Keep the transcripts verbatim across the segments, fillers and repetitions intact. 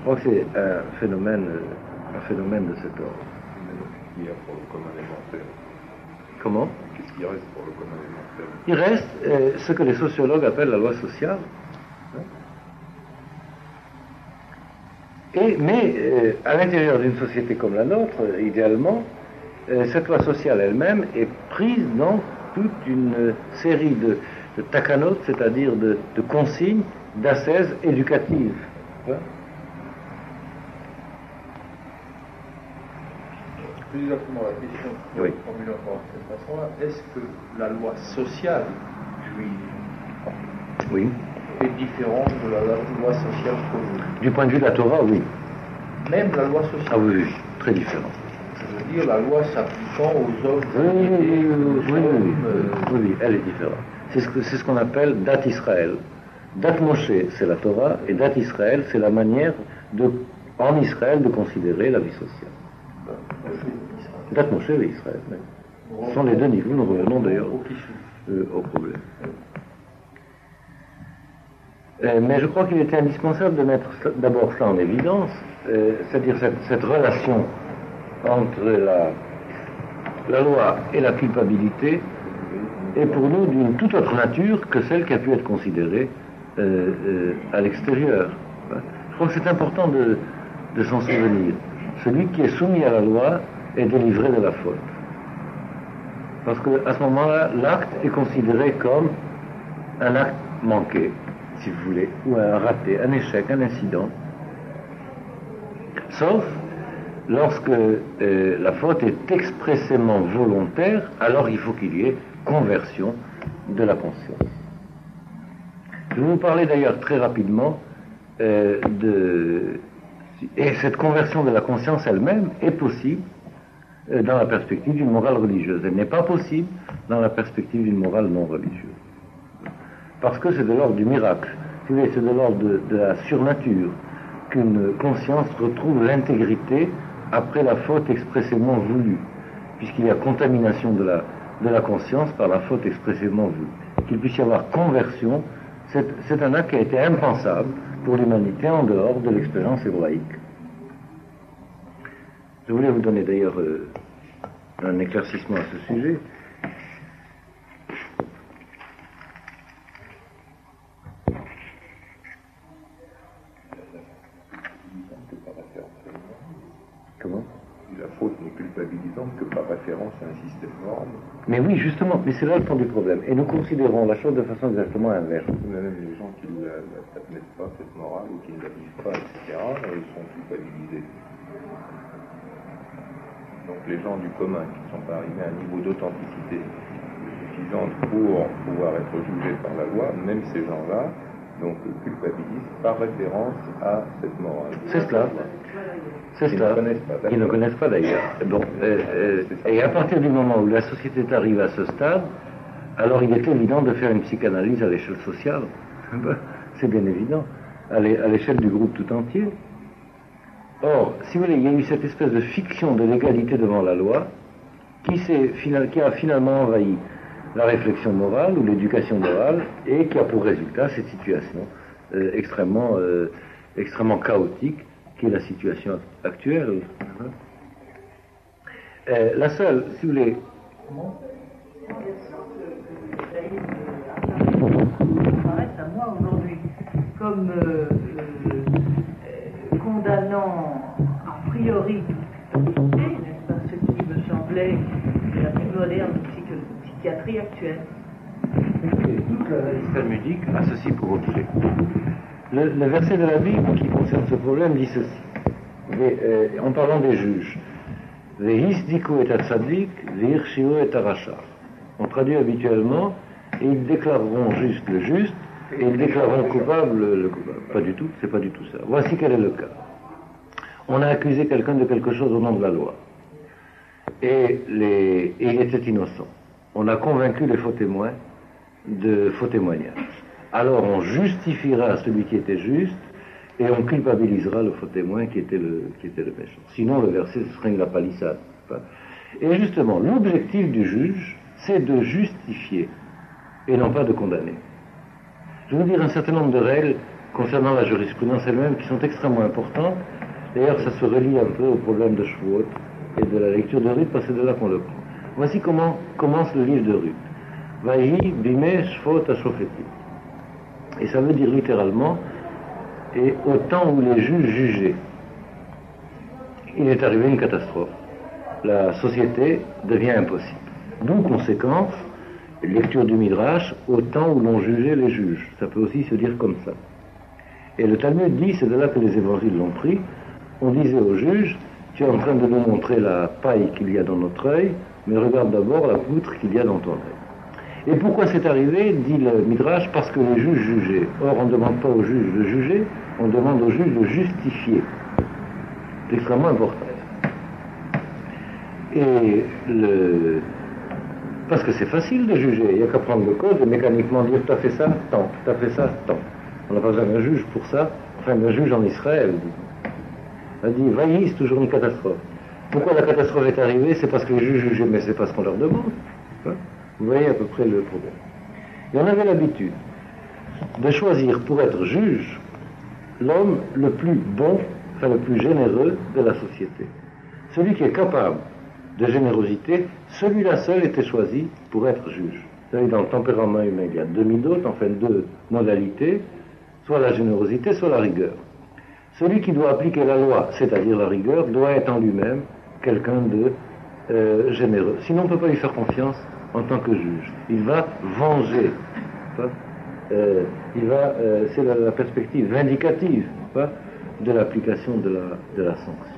crois que c'est un phénomène, un phénomène de cet ordre. Qu'est-ce qu'il y a pour le commun des mortels? Comment? Qu'est-ce qui reste pour le commun des mortels? Il reste euh, ce que les sociologues appellent la loi sociale. Et, mais euh, à l'intérieur d'une société comme la nôtre, euh, idéalement, euh, cette loi sociale elle-même est prise dans toute une euh, série de, de takanot, c'est-à-dire de, de consignes, d'ascèses éducatives. Hein? Plus exactement la question, oui. Formulée encore de cette façon-là, est-ce que la loi sociale juive oui. est différente de la loi sociale commune? Du point de vue de la Torah, oui. Même la loi sociale? Ah oui, oui, très différent. Je veux dire, la loi s'appliquant aux hommes. Oui, oui, oui, oui, oui, oui, oui, euh... oui, oui, elle est différente. C'est ce, que, c'est ce qu'on appelle Dat Israël. Dat Moshe, c'est la Torah, et Dat Israël, c'est la manière de, en Israël de considérer la vie sociale. Dat Moshe et Israël. Oui. Ce sont les deux niveaux, nous revenons d'ailleurs euh, au problème. Euh, mais je crois qu'il était indispensable de mettre d'abord ça en évidence, euh, c'est-à-dire cette, cette relation entre la, la loi et la culpabilité est pour nous d'une toute autre nature que celle qui a pu être considérée euh, euh, à l'extérieur. Je crois que c'est important de, de s'en souvenir. Celui qui est soumis à la loi est délivré de la faute. Parce qu'à ce moment-là, l'acte est considéré comme un acte manqué, si vous voulez, ou un raté, un échec, un incident. Sauf lorsque euh, la faute est expressément volontaire, alors il faut qu'il y ait conversion de la conscience. Je vais vous parler d'ailleurs très rapidement euh, de... Et cette conversion de la conscience elle-même est possible euh, dans la perspective d'une morale religieuse. Elle n'est pas possible dans la perspective d'une morale non religieuse. Parce que c'est de l'ordre du miracle. Si vous voulez, c'est de l'ordre de, de la surnature qu'une conscience retrouve l'intégrité après la faute expressément voulue, puisqu'il y a contamination de la, de la conscience par la faute expressément voulue. Qu'il puisse y avoir conversion, c'est, c'est un acte qui a été impensable pour l'humanité en dehors de l'expérience hébraïque. Je voulais vous donner d'ailleurs euh, un éclaircissement à ce sujet. Comment ? La faute n'est culpabilisante que par référence à un système norme. Mais oui, justement, mais c'est là le fond du problème. Et nous considérons la chose de façon exactement inverse. Même les gens qui ne l'admettent pas, cette morale, ou qui ne la vivent pas, et cetera, ils sont culpabilisés. Donc les gens du commun qui ne sont pas arrivés à un niveau d'authenticité suffisant pour pouvoir être jugés par la loi, même ces gens-là, donc culpabilisent par référence à cette morale. C'est cela. C'est Qui cela. ne connaissent pas, Qui ne connaissent pas d'ailleurs. Bon, euh, euh, et à partir du moment où la société arrive à ce stade, alors il est évident de faire une psychanalyse à l'échelle sociale. C'est bien évident. À l'échelle du groupe tout entier. Or, si vous voulez, il y a eu cette espèce de fiction de l'égalité devant la loi qui, qui a finalement envahi la réflexion morale ou l'éducation morale et qui a pour résultat cette situation euh, extrêmement, euh, extrêmement chaotique qui est la situation actuelle. Euh, la seule, si vous voulez... Comment apparaît à moi aujourd'hui comme euh, euh, condamnant a priori n'est-ce pas, ce qui me semblait la plus moderne psych- psychiatrie actuelle. Toute la talmudique a ceci pour objet. Le, le verset de la Bible qui concerne ce problème dit ceci, des, euh, en parlant des juges. Vehisdiku et atzadik, vehirshiu et aracha. On traduit habituellement, et ils déclareront juste le juste, et ils déclareront coupable le coupable. Pas du tout, c'est pas du tout ça. Voici quel est le cas. On a accusé quelqu'un de quelque chose au nom de la loi, et, les, et il était innocent. On a convaincu les faux témoins de faux témoignages. Alors on justifiera celui qui était juste et on culpabilisera le faux témoin qui était le, qui était le méchant. Sinon le verset ce serait une la palissade. Et justement, l'objectif du juge, c'est de justifier et non pas de condamner. Je vais vous dire un certain nombre de règles concernant la jurisprudence elle-même qui sont extrêmement importantes. D'ailleurs, ça se relie un peu au problème de Shavuot et de la lecture de Ruth, parce que c'est de là qu'on le prend. Voici comment commence le livre de Ruth. Vaïhi bimeh shvot hashofetim. Et ça veut dire littéralement, et au temps où les juges jugeaient, il est arrivé une catastrophe. La société devient impossible. D'où conséquence, lecture du Midrash, au temps où l'on jugeait les juges. Ça peut aussi se dire comme ça. Et le Talmud dit, c'est de là que les évangiles l'ont pris, on disait aux juges, tu es en train de nous montrer la paille qu'il y a dans notre œil, mais regarde d'abord la poutre qu'il y a dans ton œil. Et pourquoi c'est arrivé, dit le Midrash, parce que les juges jugeaient. Or, on ne demande pas aux juges de juger, on demande aux juges de justifier. C'est extrêmement important. Et le... parce que c'est facile de juger, il n'y a qu'à prendre le code et mécaniquement dire tu as fait ça, tant, tu as fait ça, tant. On n'a pas besoin d'un juge pour ça, enfin d'un juge en Israël. On a dit, Vaïhi, c'est toujours une catastrophe. Pourquoi la catastrophe est arrivée? C'est parce que les juges jugeaient, mais c'est pas ce qu'on leur demande. Hein? Vous voyez à peu près le problème. Et on avait l'habitude de choisir pour être juge l'homme le plus bon, enfin le plus généreux de la société. Celui qui est capable de générosité, celui-là seul était choisi pour être juge. Vous savez, dans le tempérament humain, il y a deux midotes, enfin deux modalités, soit la générosité, soit la rigueur. Celui qui doit appliquer la loi, c'est-à-dire la rigueur, doit être en lui-même quelqu'un de euh, généreux. Sinon, on ne peut pas lui faire confiance en tant que juge. Il va venger. Euh, il va, euh, c'est la, la perspective vindicative pas, de l'application de la, de la sanction.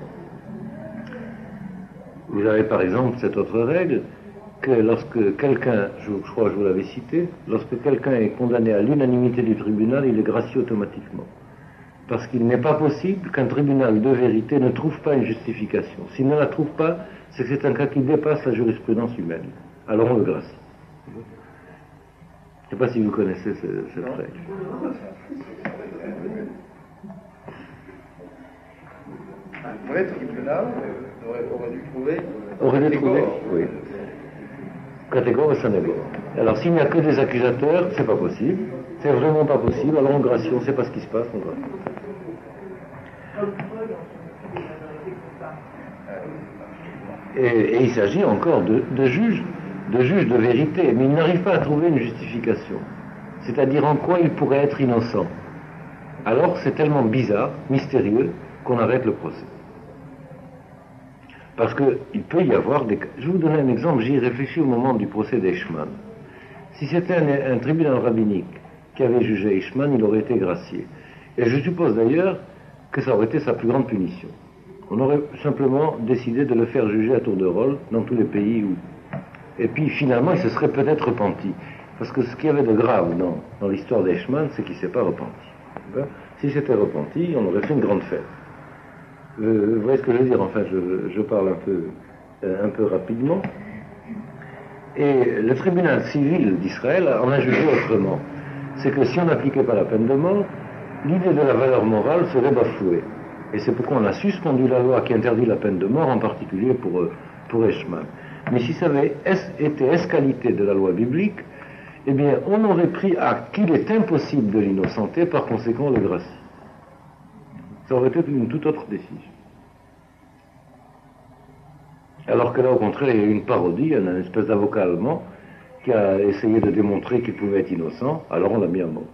Vous avez par exemple cette autre règle que lorsque quelqu'un, je, je crois que je vous l'avais cité, lorsque quelqu'un est condamné à l'unanimité du tribunal, il est gracié automatiquement. Parce qu'il n'est pas possible qu'un tribunal de vérité ne trouve pas une justification. S'il ne la trouve pas, c'est que c'est un cas qui dépasse la jurisprudence humaine. Alors on le gracie. Je ne sais pas si vous connaissez ce, cette règle. Un vrai tribunal aurait, aurait dû trouver... Aurait dû trouver, oui. Catégore et sanégore. Alors s'il n'y a que des accusateurs, c'est pas possible. C'est vraiment pas possible, alors on gracie, on ne sait pas ce qui se passe, on gracie. Et, et il s'agit encore de, de juges, de juges de vérité, mais il n'arrive pas à trouver une justification. C'est-à-dire en quoi il pourrait être innocent. Alors c'est tellement bizarre, mystérieux, qu'on arrête le procès. Parce qu'il peut y avoir des cas. Je vais vous donner un exemple, j'y ai réfléchi au moment du procès d'Eichmann. Si c'était un, un tribunal rabbinique qui avait jugé Eichmann, il aurait été gracié. Et je suppose d'ailleurs que ça aurait été sa plus grande punition. On aurait simplement décidé de le faire juger à tour de rôle dans tous les pays où... Et puis finalement, il se serait peut-être repenti. Parce que ce qu'il y avait de grave dans, dans l'histoire d'Eichmann, c'est qu'il ne s'est pas repenti. S'il s'était repenti, on aurait fait une grande fête. Euh, vous voyez ce que je veux dire? Enfin, je, je parle un peu, euh, un peu rapidement. Et le tribunal civil d'Israël en a jugé autrement. C'est que si on n'appliquait pas la peine de mort, l'idée de la valeur morale serait bafouée. Et c'est pourquoi on a suspendu la loi qui interdit la peine de mort, en particulier pour, pour Eichmann. Mais si ça avait été escalité de la loi biblique, eh bien, on aurait pris acte qu'il est impossible de l'innocenter, par conséquent le gracie. Ça aurait été une toute autre décision. Alors que là, au contraire, il y a eu une parodie, un espèce d'avocat allemand qui a essayé de démontrer qu'il pouvait être innocent, alors on l'a mis à mort.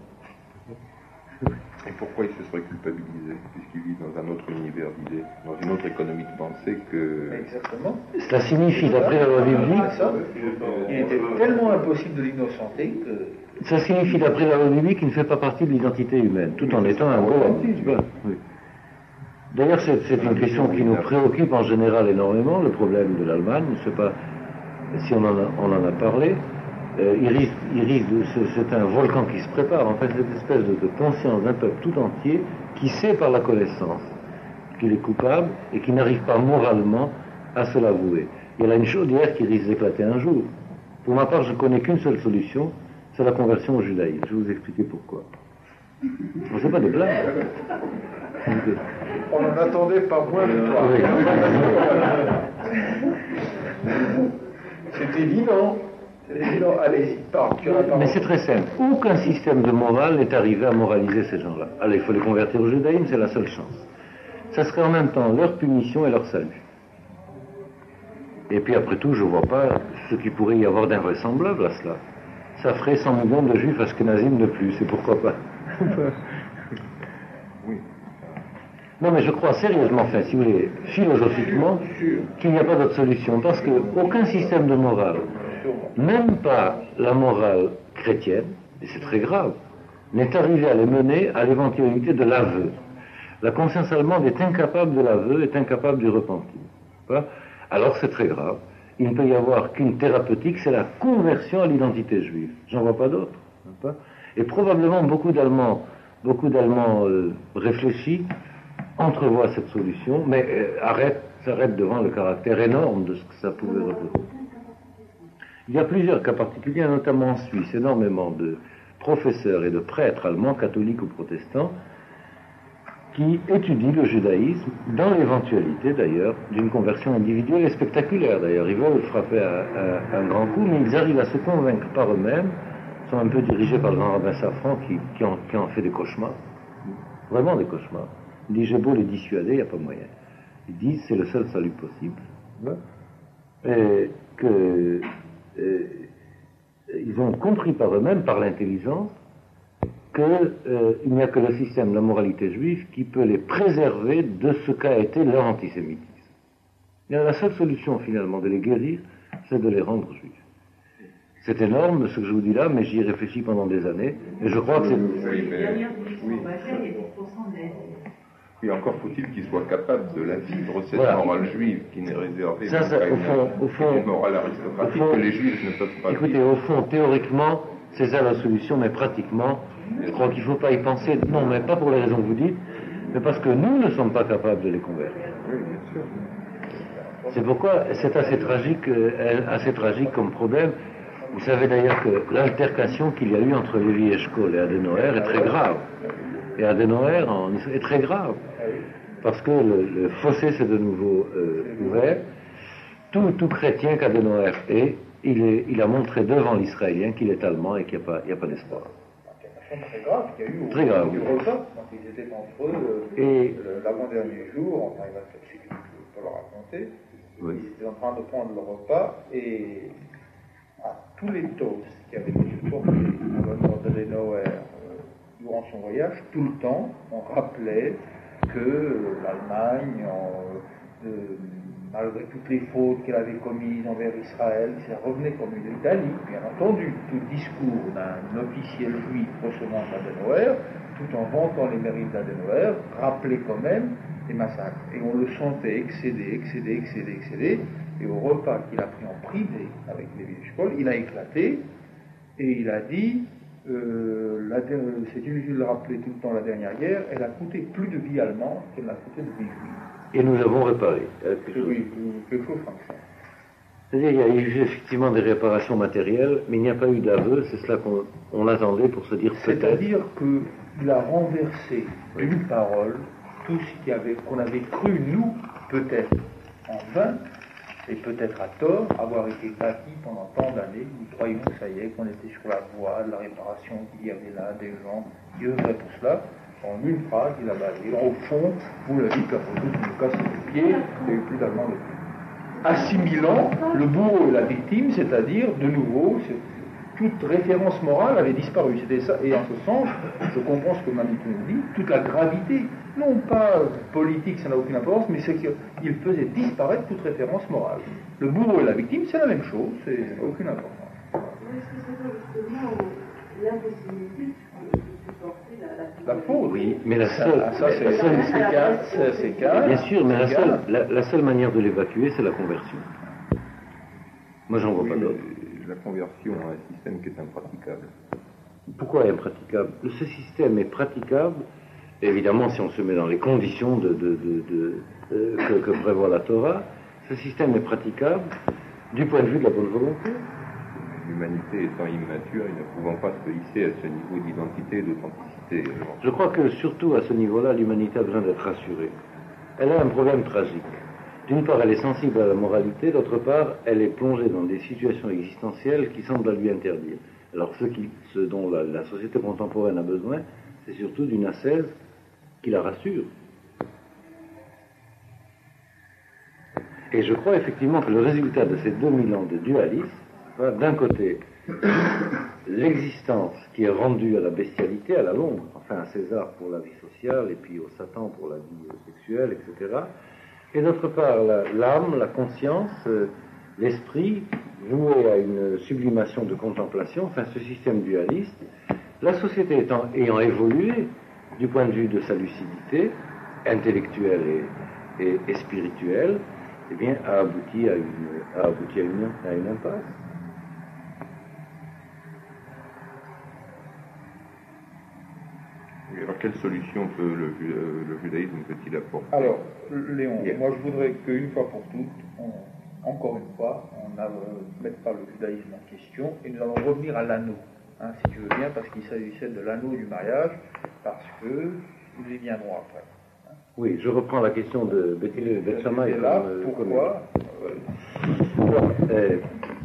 Et pourquoi il se serait culpabilisé, puisqu'il vit dans un autre univers d'idées, dans une autre économie de pensée que... Exactement. Cela signifie, d'après la loi biblique... Il était tellement impossible de l'innocenter que... Ça signifie, d'après la loi biblique, qu'il ne fait pas partie de l'identité humaine, tout en étant un golem. Oui. D'ailleurs, c'est, c'est une question qui nous préoccupe en général énormément, le problème de l'Allemagne. Je ne sais pas si on en a, on en a parlé. Euh, il risque, il risque de, c'est, c'est un volcan qui se prépare. En fait, cette espèce de, de conscience d'un peuple tout entier qui sait par la connaissance qu'il est coupable et qui n'arrive pas moralement à se l'avouer. Il y a là une chaudière qui risque d'éclater un jour. Pour ma part, je ne connais qu'une seule solution, c'est la conversion au judaïsme. Je vais vous expliquer pourquoi. Ce n'est pas des blagues. On n'en attendait pas moins de toi. Oui. C'est évident. Non, allez-y, parle, tu as la parole. Mais c'est très simple. Aucun système de morale n'est arrivé à moraliser ces gens-là. Alors il faut les convertir au judaïsme, c'est la seule chance. Ça serait en même temps leur punition et leur salut. Et puis après tout, je ne vois pas ce qu'il pourrait y avoir d'invraisemblable à cela. Ça ferait cent millions de juifs ashkénazim de plus, et pourquoi pas. Oui. Non, mais je crois sérieusement, enfin, si vous voulez, philosophiquement, qu'il n'y a pas d'autre solution. Parce qu'aucun système de morale, même pas la morale chrétienne, et c'est très grave, n'est arrivé à les mener à l'éventualité de l'aveu. La conscience allemande est incapable de l'aveu, est incapable du repentir. Pas Alors c'est très grave. Il ne peut y avoir qu'une thérapeutique, c'est la conversion à l'identité juive. J'en vois pas d'autre. Et probablement beaucoup d'Allemands, beaucoup d'Allemands euh, réfléchis entrevoient cette solution, mais euh, arrêtent, s'arrêtent devant le caractère énorme de ce que ça pouvait représenter. Il y a plusieurs cas particuliers, notamment en Suisse, énormément de professeurs et de prêtres allemands, catholiques ou protestants, qui étudient le judaïsme dans l'éventualité d'ailleurs d'une conversion individuelle et spectaculaire d'ailleurs. Ils veulent frapper à, à, à un grand coup, mais ils arrivent à se convaincre par eux-mêmes, sont un peu dirigés par le grand rabbin Safran qui, qui, en, qui en fait des cauchemars, vraiment des cauchemars. Il dit j'ai beau les dissuader, il n'y a pas moyen. Ils disent c'est le seul salut possible, et que et, ils ont compris par eux-mêmes, par l'intelligence, qu'il euh, n'y a que le système de la moralité juive qui peut les préserver de ce qu'a été leur antisémitisme. Et la seule solution finalement de les guérir, c'est de les rendre juifs. C'est énorme ce que je vous dis là, mais j'y ai réfléchi pendant des années, et je crois que c'est... Oui, mais... oui. Oui, encore faut-il qu'ils soient capables de la vivre, cette voilà. morale juive qui n'est réservée ça, ça, au fond, au fond, une morale aristocratique que les juifs ne peuvent pas écoutez, vivre. Au fond, théoriquement, c'est ça la solution, mais pratiquement, je crois qu'il ne faut pas y penser, non, mais pas pour les raisons que vous dites, mais parce que nous ne sommes pas capables de les convertir. Oui, bien sûr. C'est pourquoi c'est assez tragique, euh, assez tragique comme problème. Vous savez d'ailleurs que l'altercation qu'il y a eu entre Lévi Eshkol et Adenauer est très grave. Et Adenauer en, est très grave. Parce que le, le fossé s'est de nouveau euh, ouvert. Tout, tout chrétien qu'Adenauer est, il, est, il a montré devant l'Israélien qu'il est allemand et qu'il n'y a pas, il y a pas d'espoir. Très grave qu'il y a eu au très grave. Du repas, quand ils étaient entre eux, euh, et l'avant-dernier jour, on arrive à ce que je peux le raconter, oui. Ils étaient en train de prendre le repas et à tous les toasts qui avaient été portés à l'honneur d'Adenauer euh, durant son voyage, tout le temps, on rappelait que euh, l'Allemagne, en, euh, malgré toutes les fautes qu'elle avait commises envers Israël, ça revenait comme une Italie, bien entendu. Tout discours d'un officiel juif recevant Adenauer, tout en vantant les mérites d'Adenauer, rappelait quand même les massacres. Et on le sentait excéder, excéder, excéder, excéder. Et au repas qu'il a pris en privé avec Lévi Eshkol, il a éclaté et il a dit euh, la, c'est inutile de le rappeler tout le temps, la dernière guerre, elle a coûté plus de vies allemandes qu'elle n'a coûté de vies juives. Et nous avons réparé. Oui, quelque chose comme ça. C'est-à-dire qu'il y a eu effectivement des réparations matérielles, mais il n'y a pas eu d'aveu, c'est cela qu'on on attendait pour se dire peut-être. C'est-à-dire qu'il a renversé d'une parole tout ce qu'il avait, qu'on avait cru, nous, peut-être en vain, et peut-être à tort, avoir été bâtis pendant tant d'années. Nous croyions que ça y est, qu'on était sur la voie de la réparation, qu'il y avait là des gens qui œuvraient pour cela. En une phrase, il a balayé. Au fond, vous l'avez dit, qu'après tout, nous cassons les pieds, il n'y a eu plus d'Allemands de plus. Assimilant le bourreau et la victime, c'est-à-dire, de nouveau, toute référence morale avait disparu. C'était ça. Et en ce sens, je comprends ce que Manitou nous dit, toute la gravité, non pas politique, ça n'a aucune importance, mais c'est qu'il faisait disparaître toute référence morale. Le bourreau et la victime, c'est la même chose, c'est aucune importance. Est-ce que c'est pas justement l'impossibilité de supporter la, la, la faute? Oui, mais la seule... Ça, ça c'est, c'est, c'est, cas, c'est, c'est cas. Bien sûr, mais la seule, la, la seule manière de l'évacuer, c'est la conversion. Moi, j'en vois oui, pas d'autre. La conversion à un système qui est impraticable. Pourquoi impraticable? Ce système est praticable, évidemment, si on se met dans les conditions de, de, de, de, euh, que, que prévoit la Torah. Ce système est praticable du point de vue de la bonne volonté. L'humanité étant immature et ne pouvant pas se hisser à ce niveau d'identité et d'authenticité. Je crois que surtout à ce niveau-là, l'humanité a besoin d'être rassurée. Elle a un problème tragique. d'une part, elle est sensible à la moralité, d'autre part, elle est plongée dans des situations existentielles qui semblent la lui interdire. Alors, ce, qui, ce dont la, la société contemporaine a besoin, c'est surtout d'une ascèse qui la rassure. Et je crois effectivement que le résultat de ces deux mille ans de dualisme, d'un côté, l'existence qui est rendue à la bestialité, à la longue, enfin à César pour la vie sociale, et puis au Satan pour la vie sexuelle, et cetera, et d'autre part, l'âme, la, la conscience, euh, l'esprit, voué à une sublimation de contemplation, enfin ce système dualiste, la société étant, ayant évolué du point de vue de sa lucidité, intellectuelle et, et, et spirituelle, eh bien, a abouti à une, a abouti à une, à une impasse. Et alors, quelle solution peut le, le judaïsme peut-il apporter? Alors, Léon, yeah. moi je voudrais qu'une fois pour toutes, on, encore une fois, on ne mette pas le judaïsme en question et nous allons revenir à l'anneau, hein, si tu veux bien, parce qu'il s'agissait de l'anneau du mariage, parce que nous y viendrons après. Hein. Oui, je reprends la question de Bethilel et Beth Shammai. Là, pourquoi euh,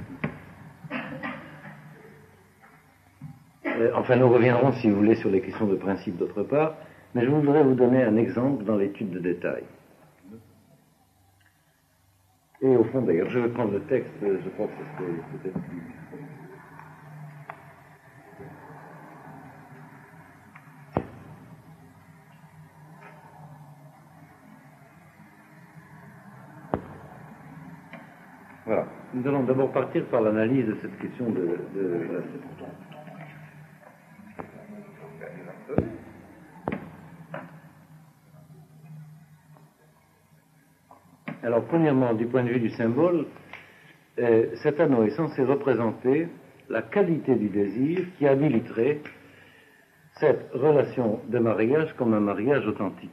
euh, Enfin, nous reviendrons, si vous voulez, sur les questions de principe d'autre part, mais je voudrais vous donner un exemple dans l'étude de détail. Et au fond, d'ailleurs, je vais prendre le texte, je pense que c'est peut-être plus... Voilà. Nous allons d'abord partir par l'analyse de cette question de... de... Alors, premièrement, du point de vue du symbole, euh, cet anneau est censé représenter la qualité du désir qui habiliterait cette relation de mariage comme un mariage authentique.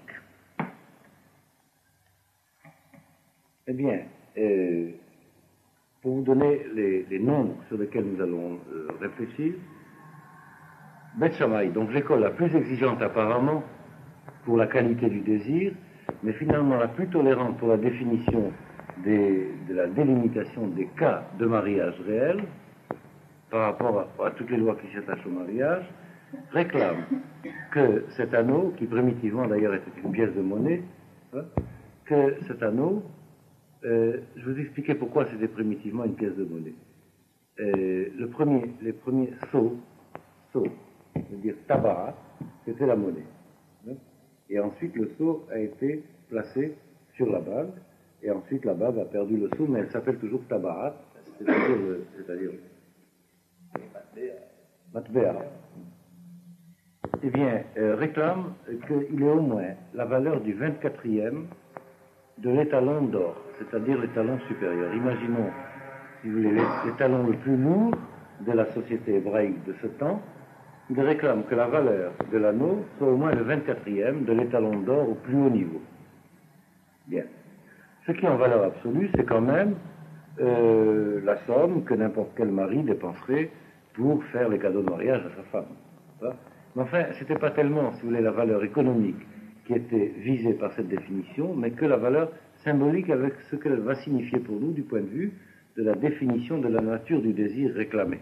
Eh bien, euh, pour vous donner les, les nombres sur lesquels nous allons euh, réfléchir, Beth Shammai, donc l'école la plus exigeante apparemment pour la qualité du désir, mais finalement la plus tolérante pour la définition des, de la délimitation des cas de mariage réel, par rapport à, à toutes les lois qui s'attachent au mariage, réclame que cet anneau, qui primitivement d'ailleurs était une pièce de monnaie, hein, que cet anneau, euh, je vous expliquais pourquoi c'était primitivement une pièce de monnaie. Euh, le premier, les premiers sceaux, sceaux, c'est-à-dire tabac, c'était la monnaie. Hein. Et ensuite, le sceau a été placé sur la bague, et ensuite la bague a perdu le sceau, mais elle s'appelle toujours tabarat, c'est-à-dire, c'est-à-dire matbéa. Eh bien, euh, réclame qu'il ait au moins la valeur du vingt-quatrième de l'étalon d'or, c'est-à-dire l'étalon supérieur. Imaginons, si vous voulez, l'étalon le plus lourd de la société hébraïque de ce temps. Il réclame que la valeur de l'anneau soit au moins le vingt-quatrième de l'étalon d'or au plus haut niveau. Bien. Ce qui en valeur absolue, c'est quand même euh, la somme que n'importe quel mari dépenserait pour faire les cadeaux de mariage à sa femme. Hein? Mais enfin, ce n'était pas tellement, si vous voulez, la valeur économique qui était visée par cette définition, mais que la valeur symbolique avec ce qu'elle va signifier pour nous du point de vue de la définition de la nature du désir réclamé.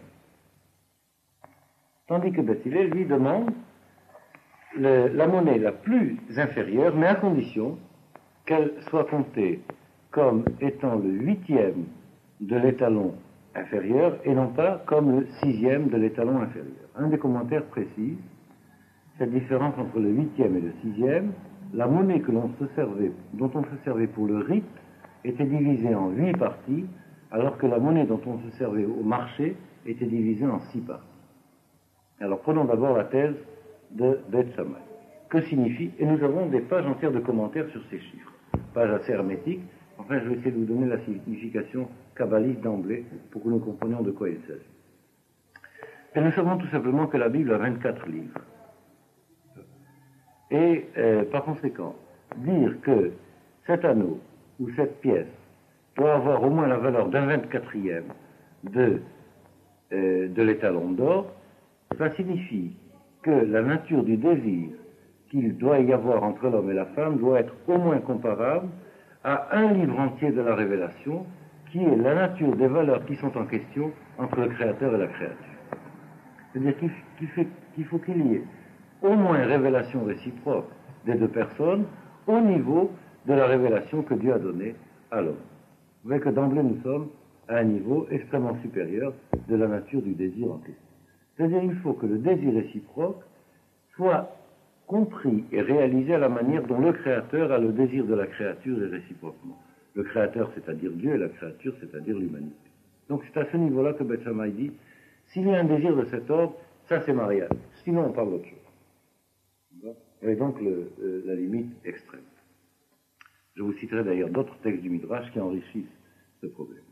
Tandis que Bethilel lui demande le, la monnaie la plus inférieure, mais à condition qu'elle soit comptée comme étant le huitième de l'étalon inférieur et non pas comme le sixième de l'étalon inférieur. Un des commentaires précise cette différence entre le huitième et le sixième. La monnaie que l'on se servait, dont on se servait pour le rite était divisée en huit parties, alors que la monnaie dont on se servait au marché était divisée en six parties. Alors prenons d'abord la thèse de Beth Shammai. Que signifie, et nous avons des pages entières de commentaires sur ces chiffres, pages assez hermétiques. Enfin, je vais essayer de vous donner la signification kabbaliste d'emblée pour que nous comprenions de quoi il s'agit. Et nous savons tout simplement que la Bible a vingt-quatre livres. Et euh, par conséquent, dire que cet anneau ou cette pièce doit avoir au moins la valeur d'un vingt-quatrième de, euh, de l'étalon d'or, ça signifie que la nature du désir qu'il doit y avoir entre l'homme et la femme doit être au moins comparable à un livre entier de la révélation, qui est la nature des valeurs qui sont en question entre le Créateur et la créature. C'est-à-dire qu'il, qu'il, fait, qu'il faut qu'il y ait au moins révélation réciproque des deux personnes au niveau de la révélation que Dieu a donnée à l'homme. Vous voyez que d'emblée nous sommes à un niveau extrêmement supérieur de la nature du désir en question. C'est-à-dire qu'il faut que le désir réciproque soit compris et réalisé à la manière dont le Créateur a le désir de la créature et réciproquement. Le Créateur, c'est-à-dire Dieu, et la créature, c'est-à-dire l'humanité. Donc c'est à ce niveau-là que Beth Shammai dit, s'il y a un désir de cet ordre, ça c'est mariage. Sinon on parle d'autre chose. Vous voyez donc le, euh, la limite extrême. Je vous citerai d'ailleurs d'autres textes du Midrash qui enrichissent ce problème.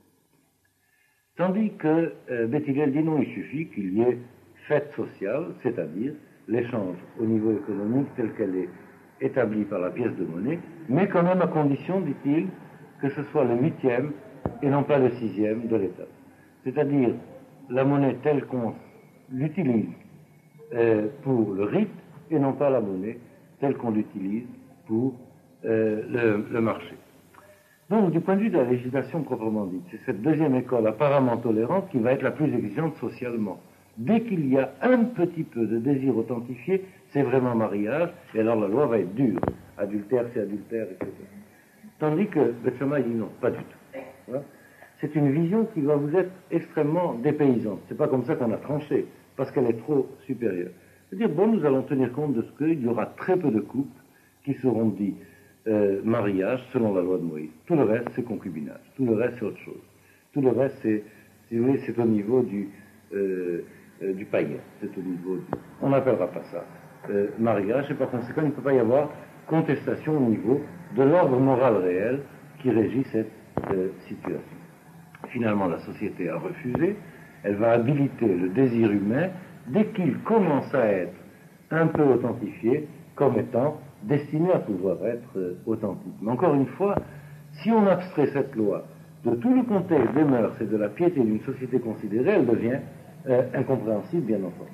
Tandis que euh, Beth Hillel dit non, il suffit qu'il y ait fête sociale, c'est-à-dire l'échange au niveau économique tel qu'elle est établie par la pièce de monnaie, mais quand même à condition, dit-il, que ce soit le huitième et non pas le sixième de l'État. C'est-à-dire la monnaie telle qu'on l'utilise euh, pour le rite et non pas la monnaie telle qu'on l'utilise pour euh, le, le marché. Donc, du point de vue de la législation proprement dite, c'est cette deuxième école apparemment tolérante qui va être la plus exigeante socialement. Dès qu'il y a un petit peu de désir authentifié, c'est vraiment mariage, et alors la loi va être dure. Adultère, c'est adultère, et cetera. Tandis que Beth Shammai dit non, pas du tout. Voilà. C'est une vision qui va vous être extrêmement dépaysante. C'est pas comme ça qu'on a tranché, parce qu'elle est trop supérieure. C'est-à-dire, bon, nous allons tenir compte de ce qu'il y aura très peu de couples qui seront dits euh, mariage selon la loi de Moïse. Tout le reste, c'est concubinage. Tout le reste, c'est autre chose. Tout le reste, c'est, si vous voulez, c'est au niveau du, euh, euh, du païen. C'est au niveau du... On n'appellera pas ça euh, mariage, et par conséquent, il ne peut pas y avoir contestation au niveau de l'ordre moral réel qui régit cette euh, situation. Finalement, la société a refusé. Elle va habiliter le désir humain dès qu'il commence à être un peu authentifié comme étant destiné à pouvoir être euh, authentique. Mais encore une fois, si on abstrait cette loi de tout le contexte des mœurs et de la piété d'une société considérée, elle devient euh, incompréhensible, bien entendu.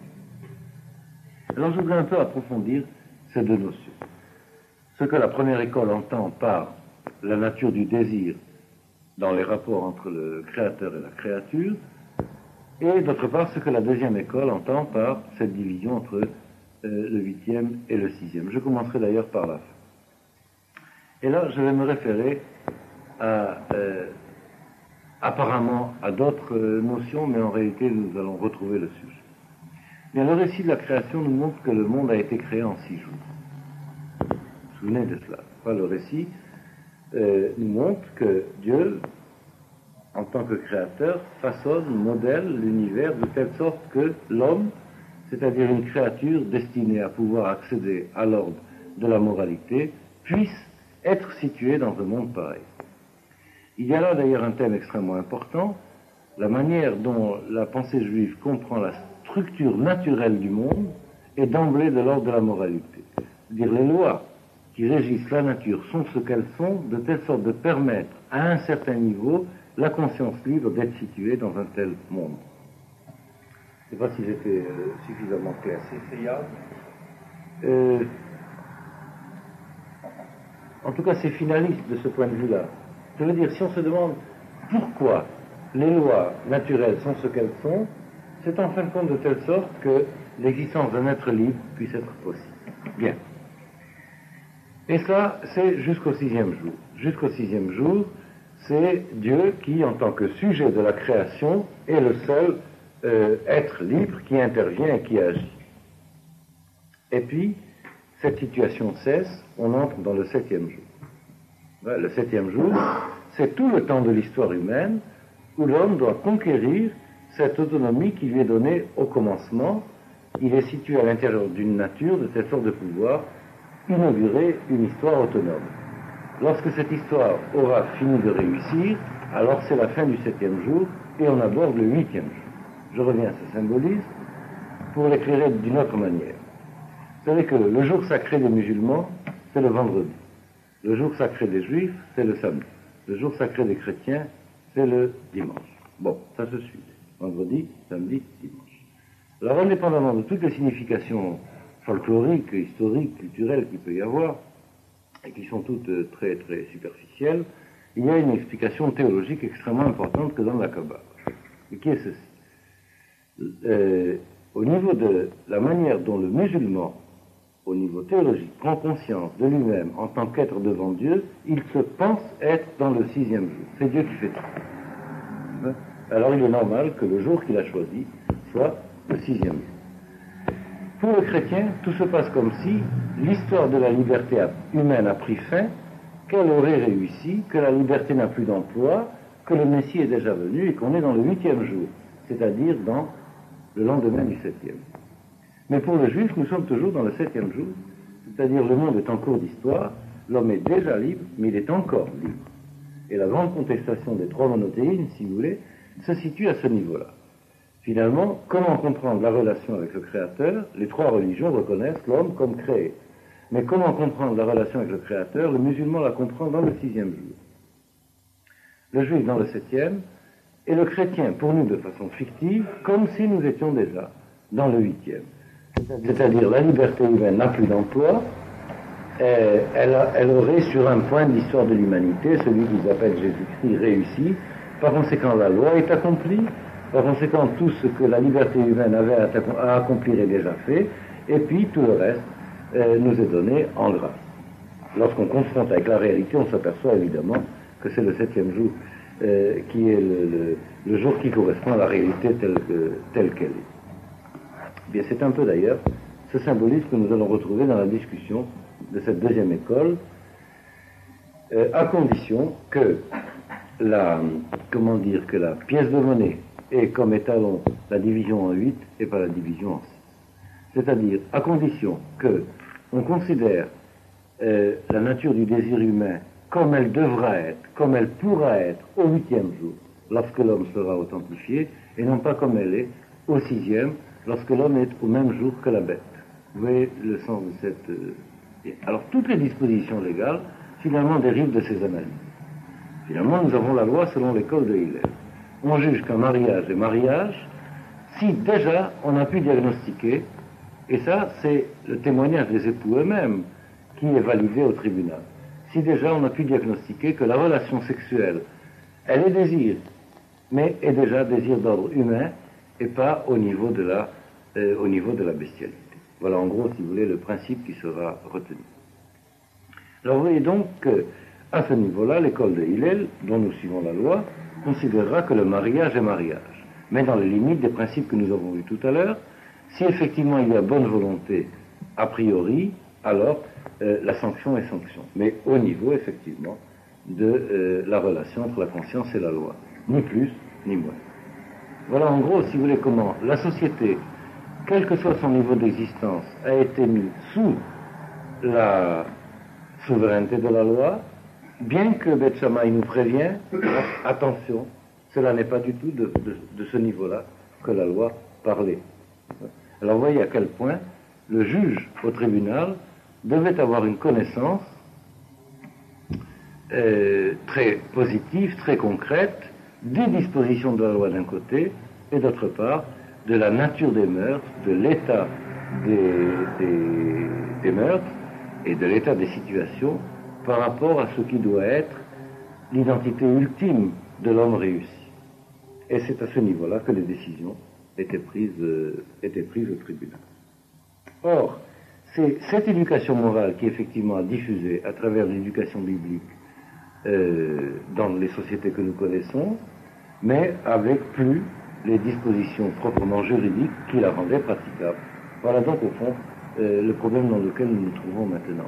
Alors je voudrais un peu approfondir ces deux notions. Ce que la première école entend par la nature du désir dans les rapports entre le créateur et la créature, et d'autre part ce que la deuxième école entend par cette division entre euh, le huitième et le sixième. Je commencerai d'ailleurs par la fin. Et là, je vais me référer à, euh, apparemment à d'autres euh, notions, mais en réalité, nous allons retrouver le sujet. Bien, le récit de la création nous montre que le monde a été créé en six jours. Vous vous souvenez de cela? Enfin, le récit euh, nous montre que Dieu, en tant que créateur, façonne, modèle l'univers de telle sorte que l'homme, c'est-à-dire une créature destinée à pouvoir accéder à l'ordre de la moralité, puisse être situé dans un monde pareil. Il y a là d'ailleurs un thème extrêmement important, la manière dont la pensée juive comprend la structure naturelle du monde est d'emblée de l'ordre de la moralité. C'est-à-dire les lois qui régissent la nature sont ce qu'elles sont, de telle sorte de permettre à un certain niveau la conscience libre d'être située dans un tel monde. Je ne sais pas si j'étais euh, suffisamment clair. C'est fiable. Euh, en tout cas, c'est finaliste de ce point de vue-là. Je veux dire, si on se demande pourquoi les lois naturelles sont ce qu'elles sont, c'est en fin de compte de telle sorte que l'existence d'un être libre puisse être possible. Bien. Et ça, c'est jusqu'au sixième jour. Jusqu'au sixième jour, c'est Dieu qui, en tant que sujet de la création, est le seul euh, être libre qui intervient et qui agit. Et puis, cette situation cesse, on entre dans le septième jour. Ouais, le septième jour, c'est tout le temps de l'histoire humaine où l'homme doit conquérir cette autonomie qui lui est donnée au commencement. Il est situé à l'intérieur d'une nature de telle sorte de pouvoir inaugurer une histoire autonome. Lorsque cette histoire aura fini de réussir, alors c'est la fin du septième jour et on aborde le huitième jour. Je reviens à ce symbolisme pour l'éclairer d'une autre manière. Vous savez que le jour sacré des musulmans, c'est le vendredi. Le jour sacré des juifs, c'est le samedi. Le jour sacré des chrétiens, c'est le dimanche. Bon, ça se suit. Vendredi, samedi, dimanche. Alors, indépendamment de toutes les significations folkloriques, historiques, culturelles qu'il peut y avoir, et qui sont toutes euh, très très superficielles, il y a une explication théologique extrêmement importante que donne la Kabbale, et qui est ceci. Euh, au niveau de la manière dont le musulman, au niveau théologique, prend conscience de lui-même en tant qu'être devant Dieu, il se pense être dans le sixième jour. C'est Dieu qui fait tout. Alors il est normal que le jour qu'il a choisi soit le sixième jour. Pour le chrétien, tout se passe comme si l'histoire de la liberté humaine a pris fin, qu'elle aurait réussi, que la liberté n'a plus d'emploi, que le Messie est déjà venu et qu'on est dans le huitième jour, c'est-à-dire dans le lendemain du septième. Mais pour le juif, nous sommes toujours dans le septième jour, c'est-à-dire le monde est en cours d'histoire, l'homme est déjà libre, mais il est encore libre. Et la grande contestation des trois monothéismes, si vous voulez, se situe à ce niveau-là. Finalement, comment comprendre la relation avec le Créateur? Les trois religions reconnaissent l'homme comme créé. Mais comment comprendre la relation avec le Créateur? Le musulman la comprend dans le sixième jour. Le juif dans le septième, et le chrétien, pour nous de façon fictive, comme si nous étions déjà dans le huitième. C'est-à-dire la liberté humaine n'a plus d'emploi, et elle, a, elle aurait sur un point de l'histoire de l'humanité, celui qu'ils appellent Jésus-Christ, réussi. Par conséquent, la loi est accomplie, par conséquent, tout ce que la liberté humaine avait à accomplir est déjà fait, et puis tout le reste euh, nous est donné en grâce. Lorsqu'on confronte avec la réalité, on s'aperçoit évidemment que c'est le septième jour euh, qui est le, le, le jour qui correspond à la réalité telle, que, telle qu'elle est. Bien, c'est un peu d'ailleurs ce symbolisme que nous allons retrouver dans la discussion de cette deuxième école, euh, à condition que la, comment dire, que la pièce de monnaie ait comme étalon la division en huit et pas la division en six. C'est-à-dire, à condition que on considère euh, la nature du désir humain comme elle devra être, comme elle pourra être au huitième jour, lorsque l'homme sera authentifié, et non pas comme elle est au sixième, lorsque l'homme est au même jour que la bête. Vous voyez le sens de cette... Euh... Alors, toutes les dispositions légales, finalement, dérivent de ces analyses. Finalement, nous avons la loi selon l'école de Hillel. On juge qu'un mariage est mariage si déjà on a pu diagnostiquer, et ça, c'est le témoignage des époux eux-mêmes qui est validé au tribunal. Si déjà on a pu diagnostiquer que la relation sexuelle, elle est désir, mais est déjà désir d'ordre humain et pas au niveau de la, euh, au niveau de la bestialité. Voilà en gros, si vous voulez, le principe qui sera retenu. Alors vous voyez donc qu'à ce niveau-là, l'école de Hillel, dont nous suivons la loi, considérera que le mariage est mariage, mais dans les limites des principes que nous avons vus tout à l'heure. Si effectivement il y a bonne volonté a priori, alors euh, la sanction est sanction, mais au niveau effectivement de euh, la relation entre la conscience et la loi, ni plus ni moins. Voilà en gros, si vous voulez, comment la société, quel que soit son niveau d'existence, a été mise sous la souveraineté de la loi, bien que Beth Shammai nous prévient, attention, cela n'est pas du tout de, de, de ce niveau-là que la loi parlait. Alors vous voyez à quel point le juge au tribunal devait avoir une connaissance euh, très positive, très concrète, des dispositions de la loi d'un côté, et d'autre part, de la nature des meurtres, de l'état des, des, des meurtres, et de l'état des situations, par rapport à ce qui doit être l'identité ultime de l'homme réussi. Et c'est à ce niveau-là que les décisions étaient prises, euh, étaient prises au tribunal. Or, c'est cette éducation morale qui effectivement a diffusé à travers l'éducation biblique euh, dans les sociétés que nous connaissons, mais avec plus les dispositions proprement juridiques qui la rendaient praticable. Voilà donc au fond euh, le problème dans lequel nous nous trouvons maintenant.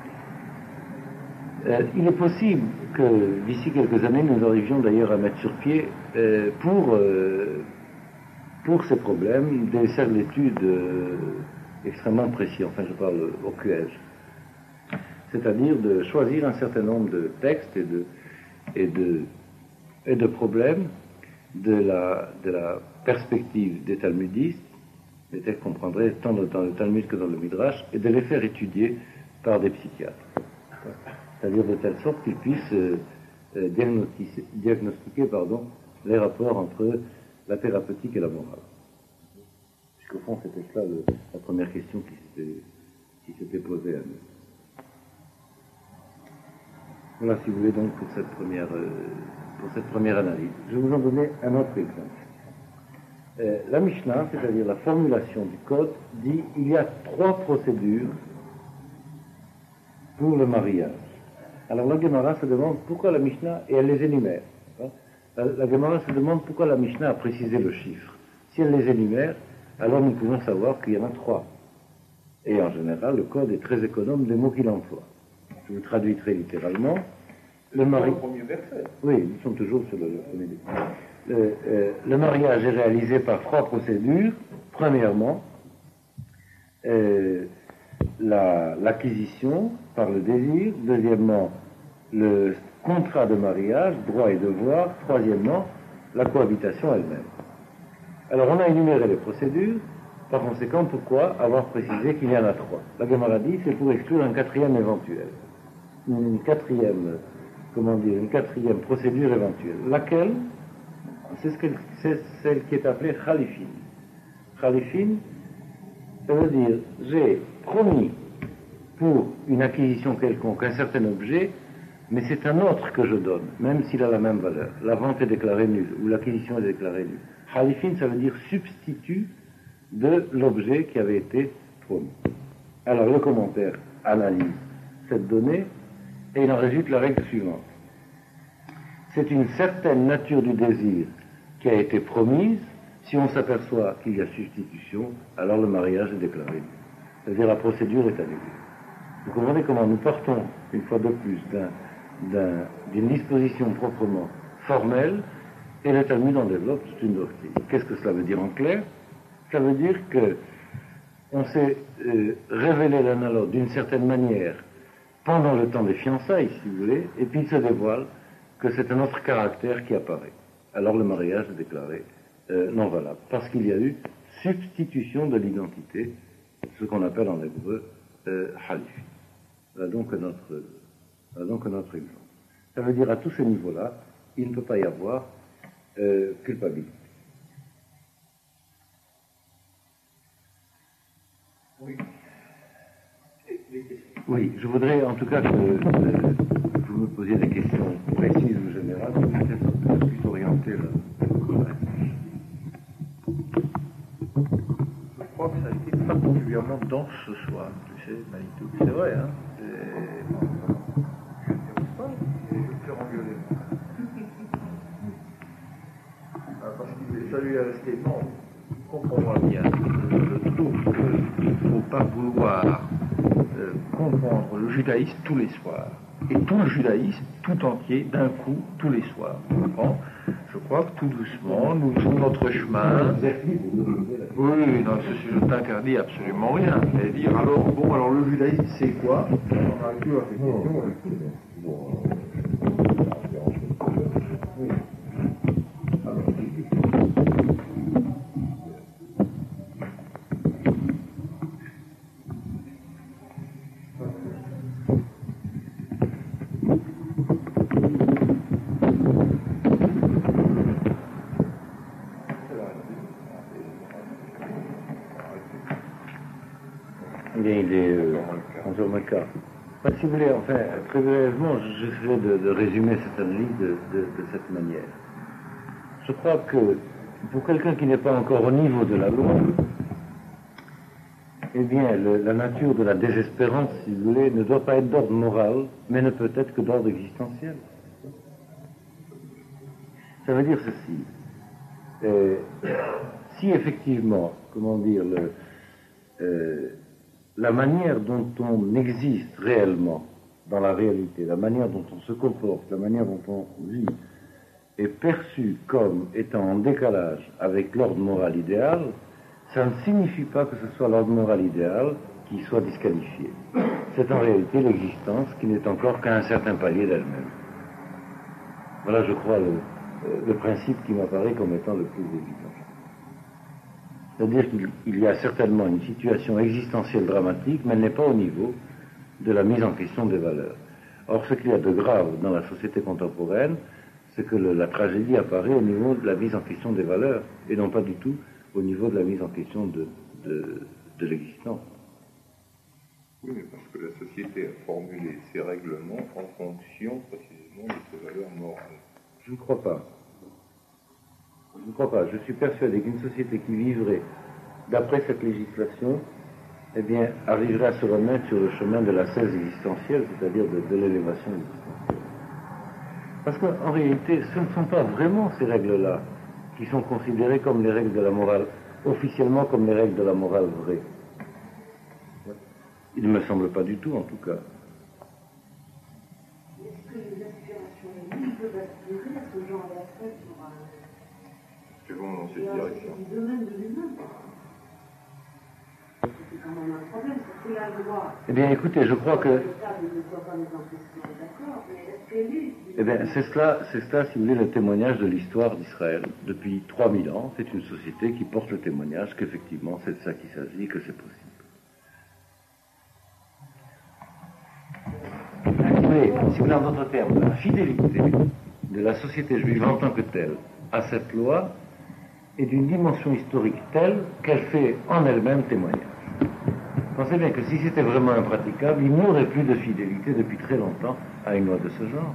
Euh, il est possible que d'ici quelques années nous arrivions d'ailleurs à mettre sur pied euh, pour, euh, pour ces problèmes des cercles d'études euh, extrêmement précis, enfin je parle au Q E G, c'est-à-dire de choisir un certain nombre de textes et de, et de, et de problèmes de la, de la perspective des talmudistes, des textes qu'on prendrait tant dans le Talmud que dans le Midrash, et de les faire étudier par des psychiatres. C'est-à-dire de telle sorte qu'ils puissent euh, euh, diagnostiquer, diagnostiquer pardon, les rapports entre la thérapeutique et la morale. Puisqu'au fond, c'était cela le, la première question qui s'était, qui s'était posée à nous. Voilà, si vous voulez, donc, pour cette première, euh, pour cette première analyse. Je vais vous en donner un autre exemple. Euh, la Mishnah, c'est-à-dire la formulation du code, dit il y a trois procédures pour le mariage. Alors la Gemara se demande pourquoi la Mishnah, et elle les énumère. Hein. La, la Gemara se demande pourquoi la Mishnah a précisé le chiffre. Si elle les énumère, alors nous pouvons savoir qu'il y en a trois. Et en général, le code est très économe des mots qu'il emploie. Je vous traduis très littéralement. Le, mari... le premier verset. Oui, nous sommes toujours sur le, le premier verset. Le, euh, le mariage est réalisé par trois procédures. Premièrement, euh, la, l'acquisition par le désir. Deuxièmement, le contrat de mariage, droit et devoir. Troisièmement, la cohabitation elle-même. Alors on a énuméré les procédures. Par conséquent, pourquoi avoir précisé qu'il y en a trois? La Gemara dit c'est pour exclure un quatrième éventuel. Une quatrième, comment dire, une quatrième procédure éventuelle. Laquelle? C'est, ce que, c'est celle qui est appelée Khalifin. Khalifin, ça veut dire j'ai promis pour une acquisition quelconque un certain objet, mais c'est un autre que je donne, même s'il a la même valeur. La vente est déclarée nulle, ou l'acquisition est déclarée nulle. Khalifin, ça veut dire substitut de l'objet qui avait été promis. Alors le commentaire analyse cette donnée et il en résulte la règle suivante. C'est une certaine nature du désir qui a été promise. Si on s'aperçoit qu'il y a substitution, alors le mariage est déclaré. C'est-à-dire la procédure est annulée. Vous comprenez comment nous partons, une fois de plus, d'un, d'un, d'une disposition proprement formelle et le Talmud en développe toute une doctrine. Qu'est-ce que cela veut dire en clair? Ça veut dire que on s'est euh, révélé l'un à l'autre d'une certaine manière pendant le temps des fiançailles, si vous voulez, et puis il se dévoile que c'est un autre caractère qui apparaît. Alors le mariage est déclaré euh, non valable, parce qu'il y a eu substitution de l'identité, ce qu'on appelle en hébreu euh, halif. Voilà donc notre, voilà donc notre exemple. Ça veut dire à tous ces niveaux-là, il ne peut pas y avoir euh, culpabilité. Oui. Oui, je voudrais en tout cas que euh, vous me posiez des questions précises ou générales, pour que je puisse orienter le, le collège. Je crois que ça a été particulièrement dense ce soir, tu sais, Manitou. C'est vrai, hein. Je ne sais pas, je vais me faire engueuler. Ah, parce qu'il ça lui est resté non. Comprends-moi bien. Je trouve qu'il ne faut pas vouloir euh, comprendre le judaïsme tous les soirs. Et tout le judaïsme, tout entier, d'un coup, tous les soirs. Tu comprends? Je crois que tout doucement, nous faisons notre chemin. Oui, non, je ne t'interdis absolument rien. Et dire, alors, bon, alors le judaïsme, c'est quoi? On a pu à cette question. Oui. Il est euh, onze heures moins quart. Enfin, si vous voulez, enfin, très brièvement, j'essaierai de, de résumer cette analyse de, de, de cette manière. Je crois que pour quelqu'un qui n'est pas encore au niveau de la loi, eh bien, le, la nature de la désespérance, si vous voulez, ne doit pas être d'ordre moral, mais ne peut être que d'ordre existentiel. Ça veut dire ceci. Euh, si effectivement, comment dire, le, euh, la manière dont on existe réellement dans la réalité, la manière dont on se comporte, la manière dont on vit, est perçue comme étant en décalage avec l'ordre moral idéal, ça ne signifie pas que ce soit l'ordre moral idéal qui soit disqualifié. C'est en réalité l'existence qui n'est encore qu'à un certain palier d'elle-même. Voilà, je crois, le, le principe qui m'apparaît comme étant le plus évident. C'est-à-dire qu'il y a certainement une situation existentielle dramatique, mais elle n'est pas au niveau de la mise en question des valeurs. Or, ce qu'il y a de grave dans la société contemporaine, c'est que le, la tragédie apparaît au niveau de la mise en question des valeurs, et non pas du tout au niveau de la mise en question de, de, de l'existence. Oui, mais parce que la société a formulé ses règlements en fonction précisément de ses valeurs morales. Je ne crois pas. Je ne crois pas. Je suis persuadé qu'une société qui vivrait d'après cette législation, eh bien, arriverait à se remettre sur le chemin de la cesse existentielle, c'est-à-dire de, de l'élévation existentielle. Parce qu'en réalité, ce ne sont pas vraiment ces règles-là qui sont considérées comme les règles de la morale, officiellement comme les règles de la morale vraie. Il ne me semble pas du tout, en tout cas. Est-ce que les aspirations humaines peuvent aspirer à ce genre d'aspect moral? C'est bon dans cette Et direction. c'est du domaine de l'humain. C'est quand même un problème, c'est que la loi. Eh bien, écoutez, je crois que... Eh bien, c'est cela, c'est cela, si vous voulez, le témoignage de l'histoire d'Israël. Depuis trois mille ans, c'est une société qui porte le témoignage qu'effectivement, c'est de ça qu'il s'agit, que c'est possible. Mais, si vous voulez, en d'autres termes, la fidélité de la société juive en tant que telle à cette loi est d'une dimension historique telle qu'elle fait en elle-même témoignage. Pensez bien que si c'était vraiment impraticable, il n'y aurait plus de fidélité depuis très longtemps à une loi de ce genre.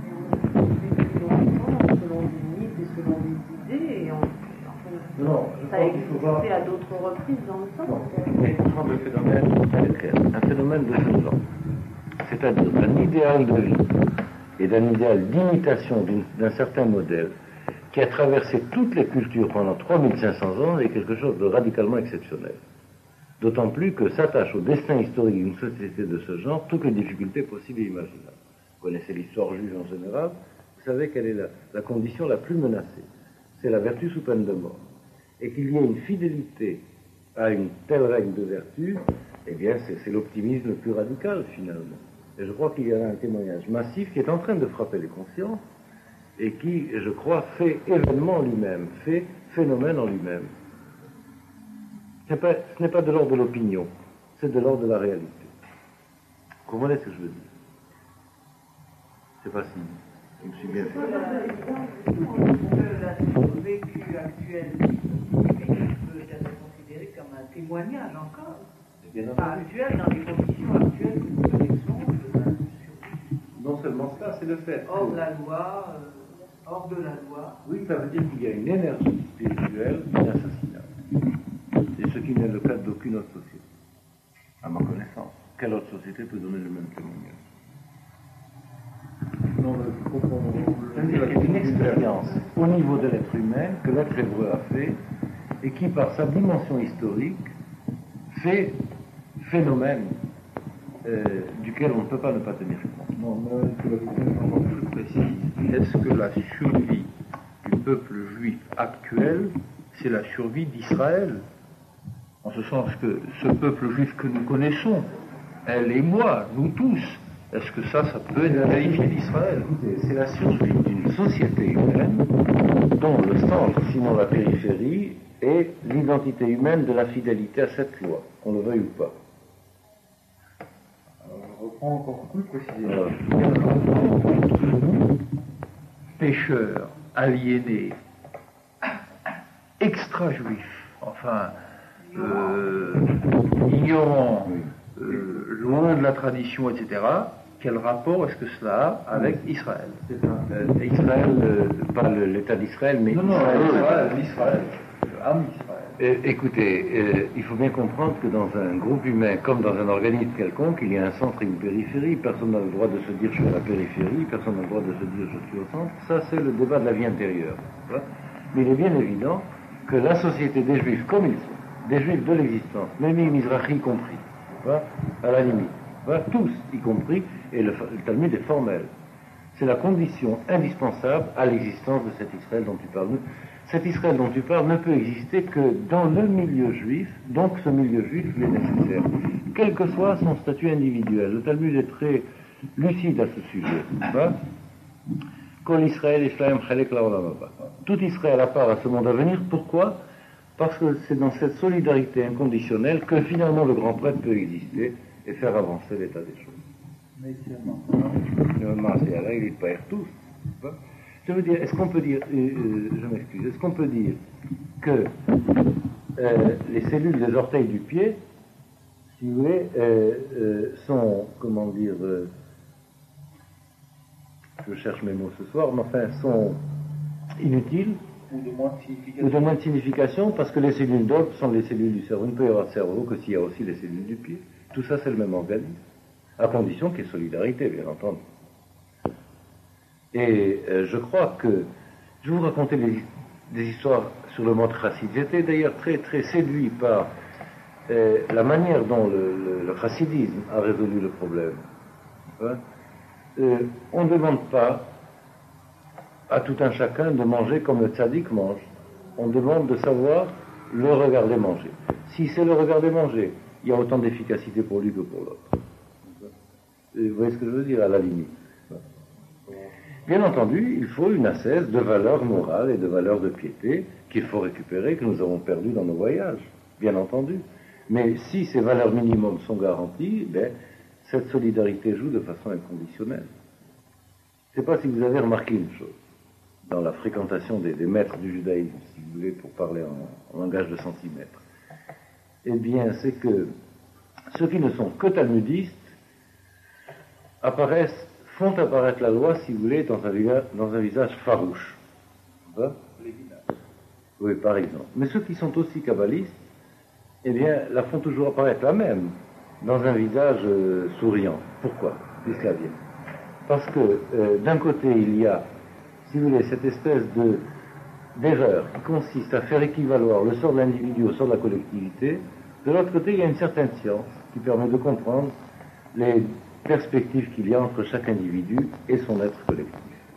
Selon des mythes et selon des idées, et on, enfin, non, ça a existé à d'autres reprises dans le temps. Mais pourtant, le phénomène, elle est claire, un phénomène de ce genre, c'est-à-dire d'un idéal de vie et d'un idéal d'imitation d'un certain modèle qui a traversé toutes les cultures pendant trois mille cinq cents ans est quelque chose de radicalement exceptionnel. D'autant plus que s'attache au destin historique d'une société de ce genre toutes les difficultés possibles et imaginables. Vous connaissez l'histoire juive en général, vous savez quelle est la, la condition la plus menacée. C'est la vertu sous peine de mort. Et qu'il y ait une fidélité à une telle règle de vertu, eh bien c'est l'optimisme le plus radical finalement. Et je crois qu'il y a un témoignage massif qui est en train de frapper les consciences et qui, je crois, fait événement en lui-même, fait phénomène en lui-même. Ce n'est pas de l'ordre de l'opinion, c'est de l'ordre de la réalité. Vous comprenez ce que je veux dire? Je ne sais pas si je me suis bien fait. La survécu actuelle peut être considérée comme un témoignage encore. Pas actuel, dans les conditions actuelles que nous connaissons de la survie. Non seulement ça, c'est le fait. Hors de la loi, euh, hors de la loi. Oui, ça veut dire qu'il y a une énergie spirituelle inassassinable. C'est ce qui n'est le cas d'aucune autre société, à ma connaissance. Quelle autre société peut donner le même témoignage? Non, mais je comprends. C'est-à-dire qu'il y a une expérience au niveau de l'être humain que l'être hébreu a fait et qui, par sa dimension historique, fait phénomène euh, duquel on ne peut pas ne pas tenir compte. Non, mais c'est la question Encore plus précise. Est-ce que la survie du peuple juif actuel, c'est la survie d'Israël? En ce sens que ce peuple juif que nous connaissons, elle et moi, nous tous, est-ce que ça, ça peut être qualifié d'Israël? C'est la survie d'une société humaine dont le centre, sinon la périphérie, est l'identité humaine de la fidélité à cette loi, qu'on le veuille ou pas. Alors, je reprends encore plus précisément. Alors, Pécheurs, aliénés, extra-juifs, enfin, euh, ignorants, euh, loin de la tradition, et cetera, quel rapport est-ce que cela a avec Israël? euh, Israël, euh, pas le- l'État d'Israël, mais Non, non, Israël. Israël, l'Israël, l'âme Israël. Euh, écoutez, euh, il faut bien comprendre que dans un groupe humain, comme dans un organisme quelconque, il y a un centre et une périphérie. Personne n'a le droit de se dire je suis à la périphérie, personne n'a le droit de se dire je suis au centre. Ça, c'est le débat de la vie intérieure. Voilà. Mais il est bien évident que la société des Juifs, comme ils sont, des Juifs de l'existence, même les Mizrahi y compris, voilà, à la limite, voilà, tous y compris, et le, le Talmud est formel. C'est la condition indispensable à l'existence de cet Israël dont tu parles. Cet Israël dont tu parles ne peut exister que dans le milieu juif, donc ce milieu juif lui est nécessaire, quel que soit son statut individuel. Le Talmud est très lucide à ce sujet. Voilà. Kol Israël, Ishlaim, Chalek Laolam Haba. Tout Israël à part à ce monde à venir. Pourquoi? Parce que c'est dans cette solidarité inconditionnelle que finalement le grand prêtre peut exister et faire avancer l'état des choses. Mais seulement. Normalement, c'est à la règle, ils payent tous. Je veux dire, est-ce qu'on peut dire, euh, euh, je m'excuse, est-ce qu'on peut dire que euh, les cellules des orteils du pied, si vous voulez, euh, euh, sont, comment dire, euh, je cherche mes mots ce soir, mais enfin, sont inutiles, ou de moins de signification. ou de moins de signification, parce que les cellules d'Holm sont les cellules du cerveau. Il ne peut y avoir de cerveau que s'il y a aussi les cellules du pied. Tout ça, c'est le même organisme, à condition qu'il y ait solidarité, bien entendu. Et euh, je crois que, je vais vous raconter des, des histoires sur le mode racide. J'étais d'ailleurs très, très séduit par euh, la manière dont le, le, le chassidisme a résolu le problème. Hein? Euh, on ne demande pas à tout un chacun de manger comme le tzaddik mange. On demande de savoir le regarder manger. Si c'est le regarder manger, il y a autant d'efficacité pour lui que pour l'autre. Vous voyez ce que je veux dire, à la limite. Bien entendu, il faut une ascèse de valeurs morales et de valeurs de piété qu'il faut récupérer, que nous avons perdues dans nos voyages, bien entendu. Mais si ces valeurs minimums sont garanties, ben, cette solidarité joue de façon inconditionnelle. Je ne sais pas si vous avez remarqué une chose dans la fréquentation des, des maîtres du judaïsme, si vous voulez, pour parler en, en langage de centimètres. Eh bien, c'est que ceux qui ne sont que talmudistes apparaissent, font apparaître la loi, si vous voulez, dans un, dans un visage farouche. Hein? Oui, par exemple. Mais ceux qui sont aussi kabbalistes, eh bien, la font toujours apparaître la même, dans un visage euh, souriant. Pourquoi? D'où cela vient? Parce que, euh, d'un côté, il y a, si vous voulez, cette espèce de d'erreur qui consiste à faire équivaloir le sort de l'individu au sort de la collectivité. De l'autre côté, il y a une certaine science qui permet de comprendre les perspectives qu'il y a entre chaque individu et son être collectif.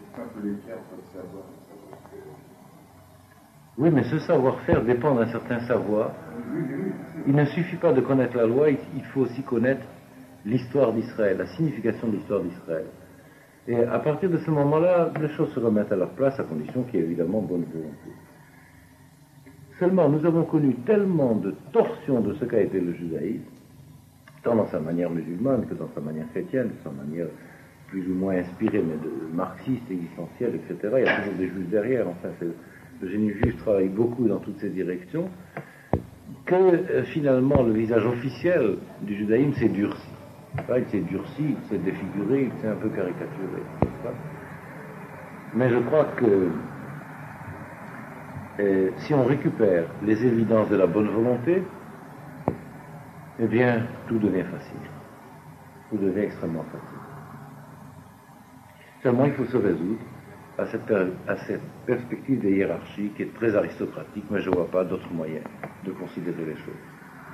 Oui, mais ce savoir-faire dépend d'un certain savoir. Il ne suffit pas de connaître la loi, il faut aussi connaître l'histoire d'Israël, la signification de l'histoire d'Israël. Et à partir de ce moment-là, les choses se remettent à leur place, à condition qu'il y ait évidemment bonne volonté. Seulement, nous avons connu tellement de torsions de ce qu'a été le judaïsme, tant dans sa manière musulmane que dans sa manière chrétienne, sa manière plus ou moins inspirée, mais de marxiste, existentielle, et cetera. Il y a toujours des juifs derrière, enfin, le génie juif travaille beaucoup dans toutes ces directions, que euh, finalement le visage officiel du judaïsme s'est durci. Enfin, il s'est durci, il s'est défiguré, il s'est un peu caricaturé. Mais je crois que euh, si on récupère les évidences de la bonne volonté, eh bien, tout devient facile. Tout devient extrêmement facile. Seulement, il faut se résoudre à cette, à cette perspective des hiérarchies qui est très aristocratique, mais je ne vois pas d'autre moyen de considérer les choses.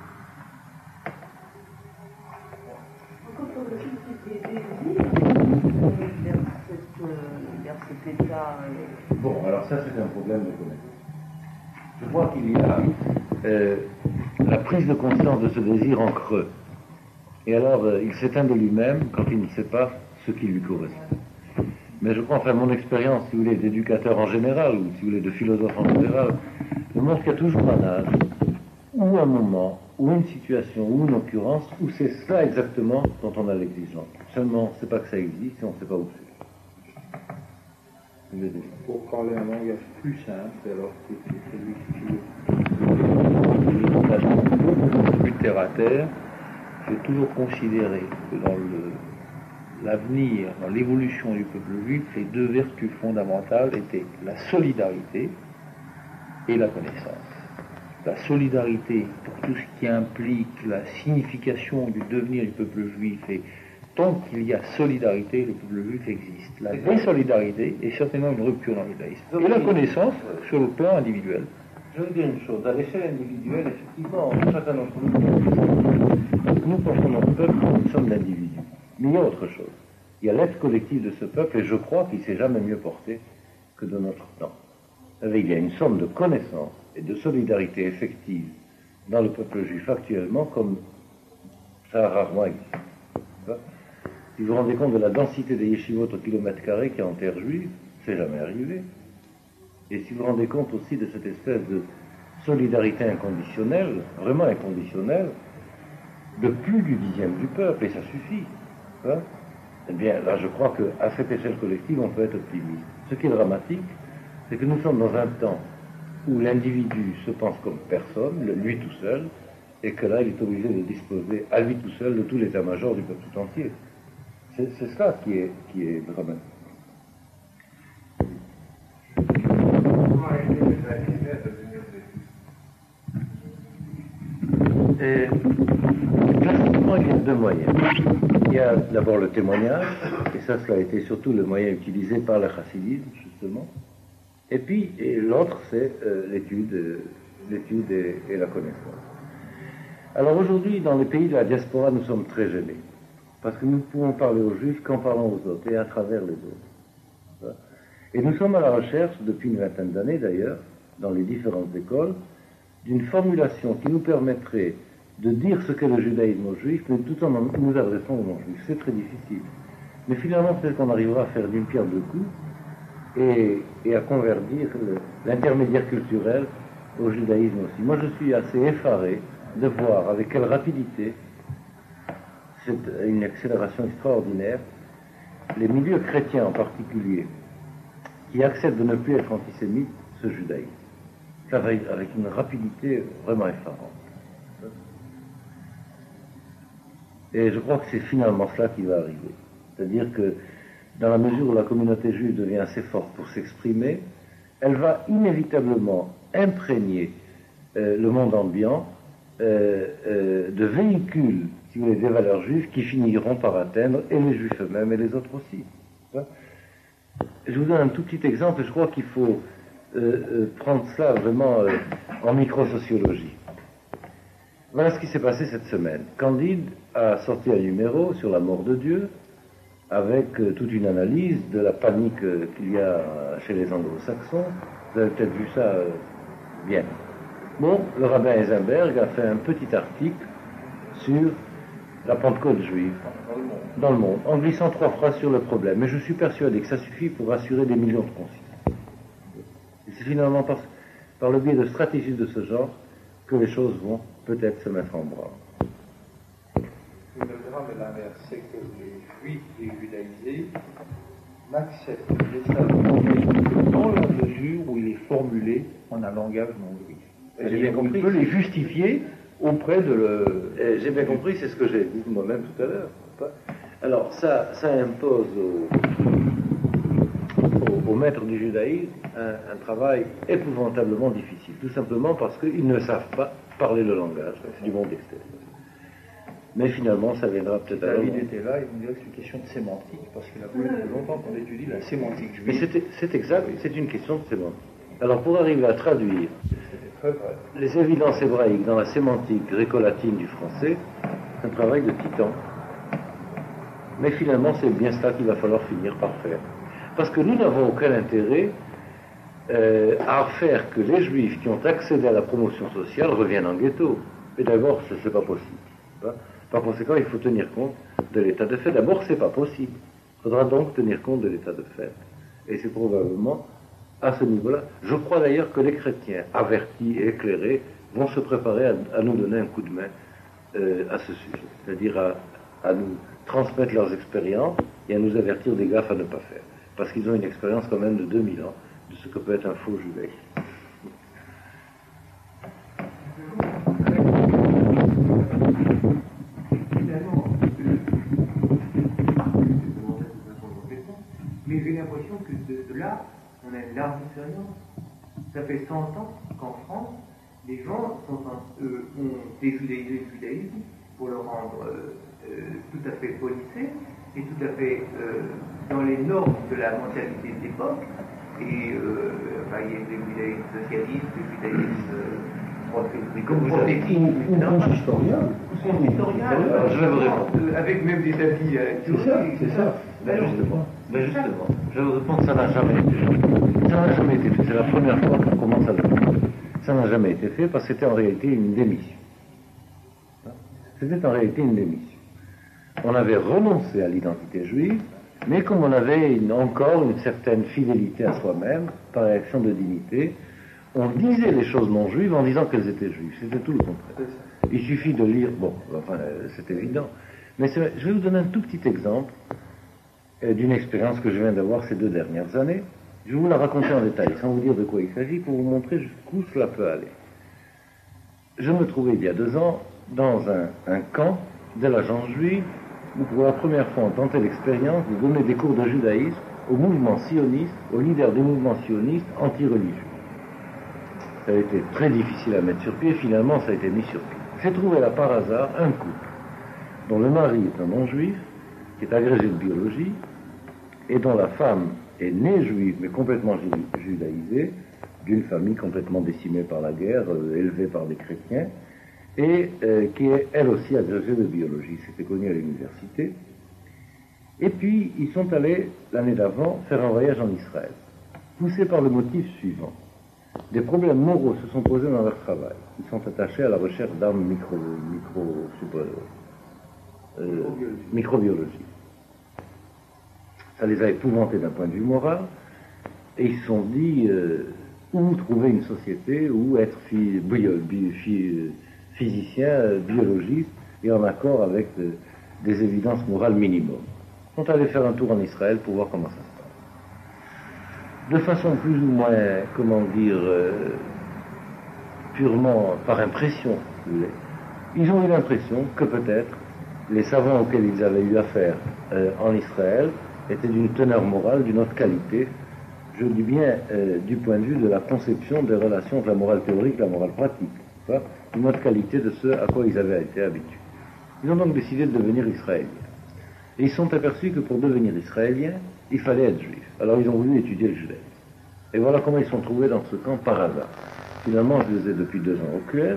Quand on réfléchit des désirs vers, cette, vers cet état... Euh... Bon, alors ça, c'est un problème de connaissance. Je crois qu'il y a euh, la prise de conscience de ce désir en creux. Et alors, euh, il s'éteint de lui-même quand il ne sait pas ce qui lui correspond. Mais je crois, enfin, mon expérience, si vous voulez, d'éducateur en général, ou si vous voulez, de philosophe en général, me montre qu'il y a toujours un âge, ou un moment, ou une situation, ou une occurrence, où c'est ça exactement dont on a l'exigence. Seulement, on ne sait pas que ça existe et on ne sait pas où c'est. Pour parler un langage plus simple, alors que c'est celui qui plus terre à terre, j'ai toujours considéré que dans le l'avenir, dans l'évolution du peuple juif, les deux vertus fondamentales étaient la solidarité et la connaissance. La solidarité pour tout ce qui implique la signification du devenir du peuple juif, et tant qu'il y a solidarité, le peuple juif existe. La désolidarité est certainement une rupture dans le judaïsme. Et la connaissance sur le plan individuel. Je veux dire une chose, à l'échelle individuelle, effectivement, chacun d'entre nous, nous pensons notre peuple comme une somme d'individus. Mais il y a autre chose. Il y a l'être collectif de ce peuple, et je crois qu'il ne s'est jamais mieux porté que de notre temps. Il y a une somme de connaissances et de solidarité effective dans le peuple juif actuellement, comme ça a rarement existé. Si vous vous rendez compte de la densité des yeshivot au kilomètre carré qu'il y a en terre juive, c'est jamais arrivé. Et si vous vous rendez compte aussi de cette espèce de solidarité inconditionnelle, vraiment inconditionnelle, de plus du dixième du peuple, et ça suffit. Hein? Eh bien, là, je crois qu'à cette échelle collective, on peut être optimiste. Ce qui est dramatique, c'est que nous sommes dans un temps où l'individu se pense comme personne, lui tout seul, et que là, il est obligé de disposer à lui tout seul de tout l'état-major du peuple tout entier. C'est, c'est cela qui est, qui est dramatique. Et, classiquement, il y a deux moyens. Il y a d'abord le témoignage, et ça, cela a été surtout le moyen utilisé par le chassidisme, justement. Et puis, et l'autre, c'est euh, l'étude, euh, l'étude et, et la connaissance. Alors aujourd'hui, dans les pays de la diaspora, nous sommes très gênés, parce que nous ne pouvons parler aux Juifs qu'en parlant aux autres, et à travers les autres. Et nous sommes à la recherche, depuis une vingtaine d'années d'ailleurs, dans les différentes écoles, d'une formulation qui nous permettrait de dire ce qu'est le judaïsme aux Juifs, mais tout en nous adressant aux non-Juifs. C'est très difficile. Mais finalement, peut-être qu'on arrivera à faire d'une pierre deux coups, et, et à convertir le, l'intermédiaire culturel au judaïsme aussi. Moi, je suis assez effaré de voir avec quelle rapidité, c'est une accélération extraordinaire, les milieux chrétiens en particulier, qui acceptent de ne plus être antisémites, ce judaïsme. Ça va avec une rapidité vraiment effarante. Et je crois que c'est finalement cela qui va arriver. C'est-à-dire que dans la mesure où la communauté juive devient assez forte pour s'exprimer, elle va inévitablement imprégner euh, le monde ambiant euh, euh, de véhicules, si vous voulez, des valeurs juives qui finiront par atteindre et les juifs eux-mêmes et les autres aussi. Je vous donne un tout petit exemple, et je crois qu'il faut euh, euh, prendre cela vraiment euh, en microsociologie. Voilà ce qui s'est passé cette semaine. Candide a sorti un numéro sur la mort de Dieu, avec euh, toute une analyse de la panique euh, qu'il y a chez les anglo-saxons. Vous avez peut-être vu ça euh, bien. Bon, le rabbin Eisenberg a fait un petit article sur la Pentecôte juive dans le monde, en glissant trois phrases sur le problème. Mais je suis persuadé que ça suffit pour rassurer des millions de consciences. Et c'est finalement par, par le biais de stratégies de ce genre que les choses vont peut-être se mettre en branle. Le drame est l'inverse, c'est que les juifs et judaïsés n'acceptent le savoir que dans la mesure où il est formulé en un langage non juif. J'ai bien compris. On peut les justifier auprès de le... Et j'ai bien compris, c'est ce que j'ai dit moi-même tout à l'heure. Alors ça, ça impose aux, aux, aux maîtres du judaïsme un, un travail épouvantablement difficile, tout simplement parce qu'ils ne savent pas parler le langage, c'est du monde extérieur. Mais finalement, ça viendra peut-être à David était là, il me dirait que c'est une question de sémantique, parce qu'il a fallu longtemps qu'on étudie la sémantique juive. Mais c'est, c'est exact, c'est une question de sémantique. Alors pour arriver à traduire les évidences hébraïques dans la sémantique gréco-latine du français, c'est un travail de titan. Mais finalement, c'est bien cela qu'il va falloir finir par faire. Parce que nous n'avons aucun intérêt euh, à faire que les juifs qui ont accédé à la promotion sociale reviennent en ghetto. Et d'abord, ce n'est pas possible. Par conséquent, il faut tenir compte de l'état de fait. D'abord, ce n'est pas possible. Il faudra donc tenir compte de l'état de fait. Et c'est probablement à ce niveau-là. Je crois d'ailleurs que les chrétiens avertis et éclairés vont se préparer à, à nous donner un coup de main euh, à ce sujet. C'est-à-dire à, à nous transmettre leurs expériences et à nous avertir des gaffes à ne pas faire. Parce qu'ils ont une expérience quand même de deux mille ans de ce que peut être un faux judaïsme. Mais j'ai l'impression que de, de là, on a une large expérience. Ça fait cent ans qu'en France, les gens sont en, euh, ont déjudaïsé le judaïsme pour le rendre euh, euh, tout à fait policé et tout à fait euh, dans les normes de la mentalité de l'époque. Et euh, enfin, il y a des judaïsmes socialistes, des judaïsmes euh, comme vous avez dit, ou historien. Je vais vous répondre. Euh, avec même des avis. Euh, c'est ça, c'est ça. Ben justement, ben justement, je vais vous répondre que ça n'a jamais été fait. Ça n'a jamais été fait. C'est la première fois qu'on commence à le faire. Ça n'a jamais été fait parce que c'était en réalité une démission. C'était en réalité une démission. On avait renoncé à l'identité juive, mais comme on avait une, encore une certaine fidélité à soi-même, par réaction de dignité, on disait les choses non juives en disant qu'elles étaient juives. C'était tout le contraire. Il suffit de lire, bon, enfin, c'est évident. Mais c'est, je vais vous donner un tout petit exemple euh, d'une expérience que je viens d'avoir ces deux dernières années. Je vais vous la raconter en détail, sans vous dire de quoi il s'agit, pour vous montrer jusqu'où cela peut aller. Je me trouvais il y a deux ans dans un, un camp de l'agence juive où pour la première fois on tentait l'expérience de donner des cours de judaïsme au mouvement sioniste, aux leaders des mouvements sionistes anti-religieux. Ça a été très difficile à mettre sur pied, finalement ça a été mis sur pied. S'est trouvé là par hasard un couple dont le mari est un non-juif, qui est agrégé de biologie, et dont la femme est née juive mais complètement judaïsée, d'une famille complètement décimée par la guerre, euh, élevée par des chrétiens, et euh, qui est elle aussi agrégée de biologie. C'était connu à l'université. Et puis ils sont allés l'année d'avant faire un voyage en Israël, poussés par le motif suivant. Des problèmes moraux se sont posés dans leur travail. Ils sont attachés à la recherche d'armes micro, micro, super, euh, microbiologie. Ça les a épouvantés d'un point de vue moral, et ils se sont dit euh, où trouver une société, où être phy, bio, bio, phy, physicien, biologiste, et en accord avec euh, des évidences morales minimum. Ils sont allés faire un tour en Israël pour voir comment ça se passe. De façon plus ou moins, comment dire, euh, purement par impression, ils ont eu l'impression que peut-être les savants auxquels ils avaient eu affaire euh, en Israël étaient d'une teneur morale, d'une autre qualité, je dis bien euh, du point de vue de la conception des relations entre la morale théorique et la morale pratique, hein, une autre qualité de ce à quoi ils avaient été habitués. Ils ont donc décidé de devenir israéliens. Et ils se sont aperçus que pour devenir israéliens, il fallait être juif. Alors ils ont voulu étudier le judaïsme. Et voilà comment ils sont trouvés dans ce camp par hasard. Finalement, je les ai depuis deux ans au Q H.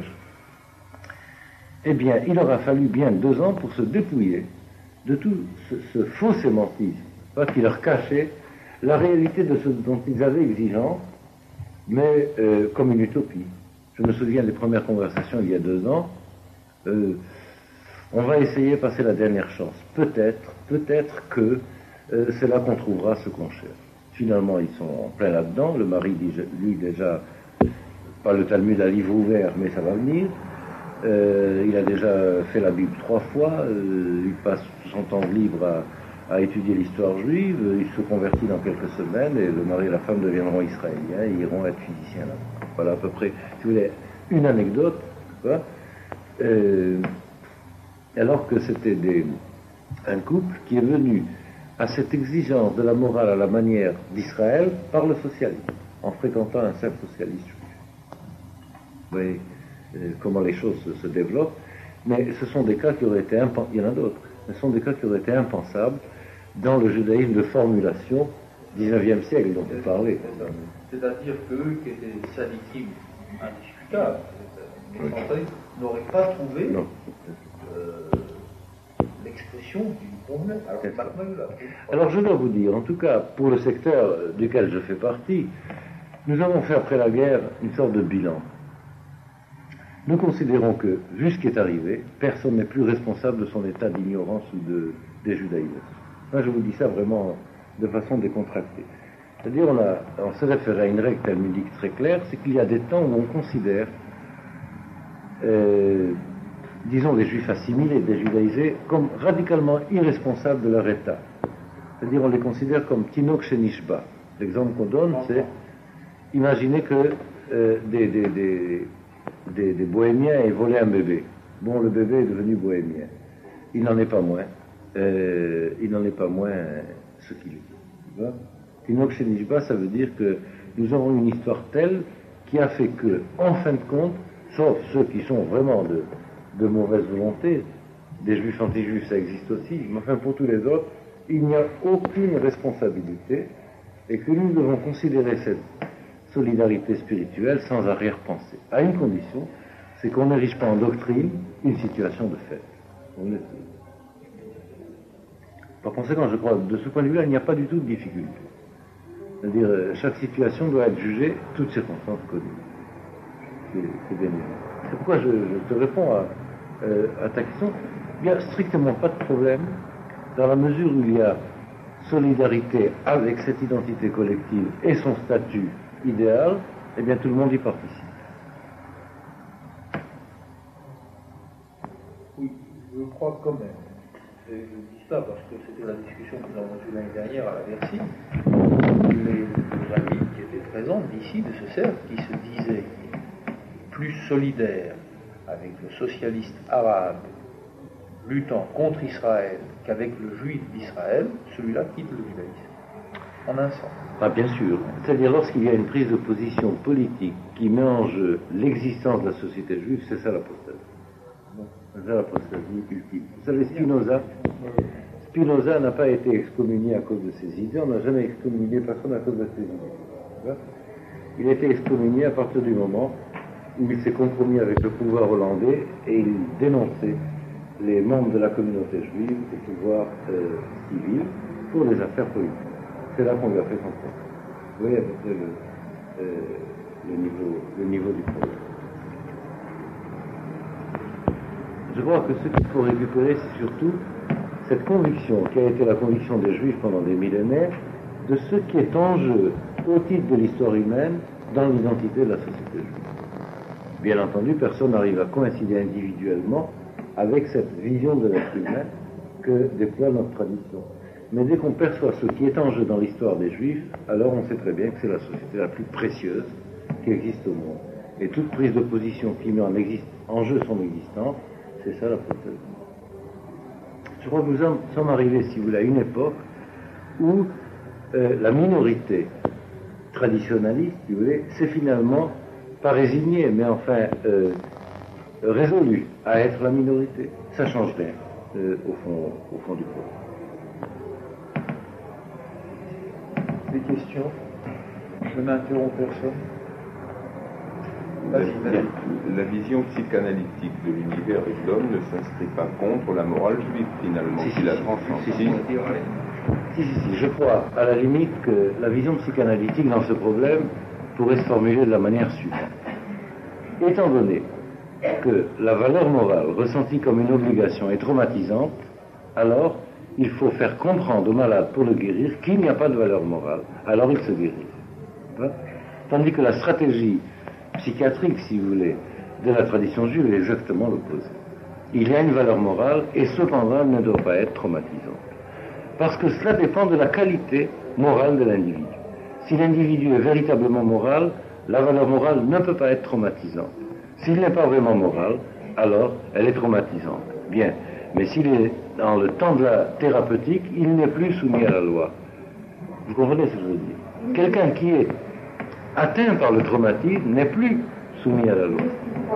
Eh bien, il leur a fallu bien deux ans pour se dépouiller de tout ce, ce faux sémantisme, hein, qui leur cachait la réalité de ce dont ils avaient exigence, mais euh, comme une utopie. Je me souviens des premières conversations il y a deux ans. Euh, on va essayer de passer la dernière chance. Peut-être, peut-être que euh, c'est là qu'on trouvera ce qu'on cherche. Finalement, ils sont en plein là-dedans. Le mari dit, lui déjà, pas le Talmud à livre ouvert, mais ça va venir. Euh, il a déjà fait la Bible trois fois. Euh, il passe son temps libre à, à étudier l'histoire juive. Il se convertit dans quelques semaines et le mari et la femme deviendront israéliens et iront être physiciens là. Voilà à peu près, si vous voulez, une anecdote. Quoi. Euh, alors que c'était des, un couple qui est venu à cette exigence de la morale à la manière d'Israël par le socialisme, en fréquentant un cercle socialiste juif. Vous voyez euh, comment les choses se, se développent, mais ce sont des cas qui auraient été impensables, il y en a d'autres, mais ce sont des cas qui auraient été impensables dans le judaïsme de formulation dix-neuvième siècle dont vous parlez. C'est-à-dire qu'eux qui étaient sadikim indiscutables, les Français n'auraient pas trouvé euh, l'expression d'une problème. Alors, là, Alors je dois vous dire, en tout cas pour le secteur duquel je fais partie, nous avons fait après la guerre une sorte de bilan. Nous considérons que, vu ce qui est arrivé, personne n'est plus responsable de son état d'ignorance ou de déjudaïsation. Moi je vous dis ça vraiment de façon décontractée. C'est-à-dire on, a, on se réfère à une règle talmudique très claire, c'est qu'il y a des temps où on considère euh, disons des juifs assimilés, déjudaïsés, comme radicalement irresponsables de leur état. C'est-à-dire on les considère comme Tinok Shenishba. L'exemple qu'on donne, c'est imaginez que euh, des, des, des, des, des bohémiens aient volé un bébé. Bon, le bébé est devenu bohémien. Il n'en est pas moins. Euh, il n'en est pas moins ce qu'il est. Tinok Shenishba, ça veut dire que nous avons une histoire telle qui a fait que, en fin de compte, sauf ceux qui sont vraiment de de mauvaise volonté, des juifs anti-juifs ça existe aussi, mais enfin pour tous les autres, il n'y a aucune responsabilité et que nous devons considérer cette solidarité spirituelle sans arrière-pensée, à une condition, c'est qu'on n'érige pas en doctrine une situation de fait. Par conséquent, je crois, de ce point de vue-là, il n'y a pas du tout de difficulté. C'est-à-dire, chaque situation doit être jugée, toutes circonstances connues. C'est, c'est bien évident. C'est pourquoi je, je te réponds à, euh, à ta question. Il n'y a strictement pas de problème dans la mesure où il y a solidarité avec cette identité collective et son statut idéal, eh bien tout le monde y participe. Oui, je crois quand même. Et je dis ça parce que c'était la discussion que nous avons eue l'année dernière à la Bercy. Les, les amis qui étaient présents d'ici, de ce cercle, qui se disaient plus solidaires avec le socialiste arabe luttant contre Israël qu'avec le juif d'Israël, celui-là quitte le judaïsme. En un sens. Ah, bien sûr. C'est-à-dire lorsqu'il y a une prise de position politique qui met en jeu l'existence de la société juive, c'est ça l'apostasie. C'est ça l'apostasie ultime. Vous savez, Spinoza, Spinoza n'a pas été excommunié à cause de ses idées, on n'a jamais excommunié personne à cause de ses idées. Il a été excommunié à partir du moment où il s'est compromis avec le pouvoir hollandais et il dénonçait les membres de la communauté juive au pouvoir euh, civil pour des affaires politiques. C'est là qu'on lui a fait son procès. Vous voyez à peu près le, euh, le, niveau, le niveau du problème. Je crois que ce qu'il faut récupérer, c'est surtout cette conviction qui a été la conviction des Juifs pendant des millénaires de ce qui est en jeu au titre de l'histoire humaine dans l'identité de la société juive. Bien entendu, personne n'arrive à coïncider individuellement avec cette vision de l'être humain que déploie notre tradition. Mais dès qu'on perçoit ce qui est en jeu dans l'histoire des Juifs, alors on sait très bien que c'est la société la plus précieuse qui existe au monde. Et toute prise de position qui met en, existe, en jeu son existence, c'est ça la prothèse. Je crois que nous sommes arrivés, si vous voulez, à une époque où euh, la minorité traditionnaliste, si vous voulez, c'est finalement pas résignée, mais enfin euh, résolue à être la minorité. Ça change rien euh, au fond, au fond du problème. Des questions? Je n'interromps personne. La, la, la vision psychanalytique de l'univers et de l'homme ne s'inscrit pas contre la morale juive, finalement, si, qui si, la si, transcende. Si, si, si, si, si, je crois à la limite que la vision psychanalytique dans ce problème pourrait se formuler de la manière suivante. Étant donné que la valeur morale ressentie comme une obligation est traumatisante, alors il faut faire comprendre au malade pour le guérir qu'il n'y a pas de valeur morale, alors il se guérit. Hein? Tandis que la stratégie psychiatrique, si vous voulez, de la tradition juive est exactement l'opposé. Il y a une valeur morale et cependant elle ne doit pas être traumatisante. Parce que cela dépend de la qualité morale de l'individu. Si l'individu est véritablement moral, la valeur morale ne peut pas être traumatisante. S'il n'est pas vraiment moral, alors elle est traumatisante. Bien. Mais s'il est dans le temps de la thérapeutique, il n'est plus soumis à la loi. Vous comprenez ce que je veux dire? Quelqu'un qui est atteint par le traumatisme n'est plus soumis à la loi.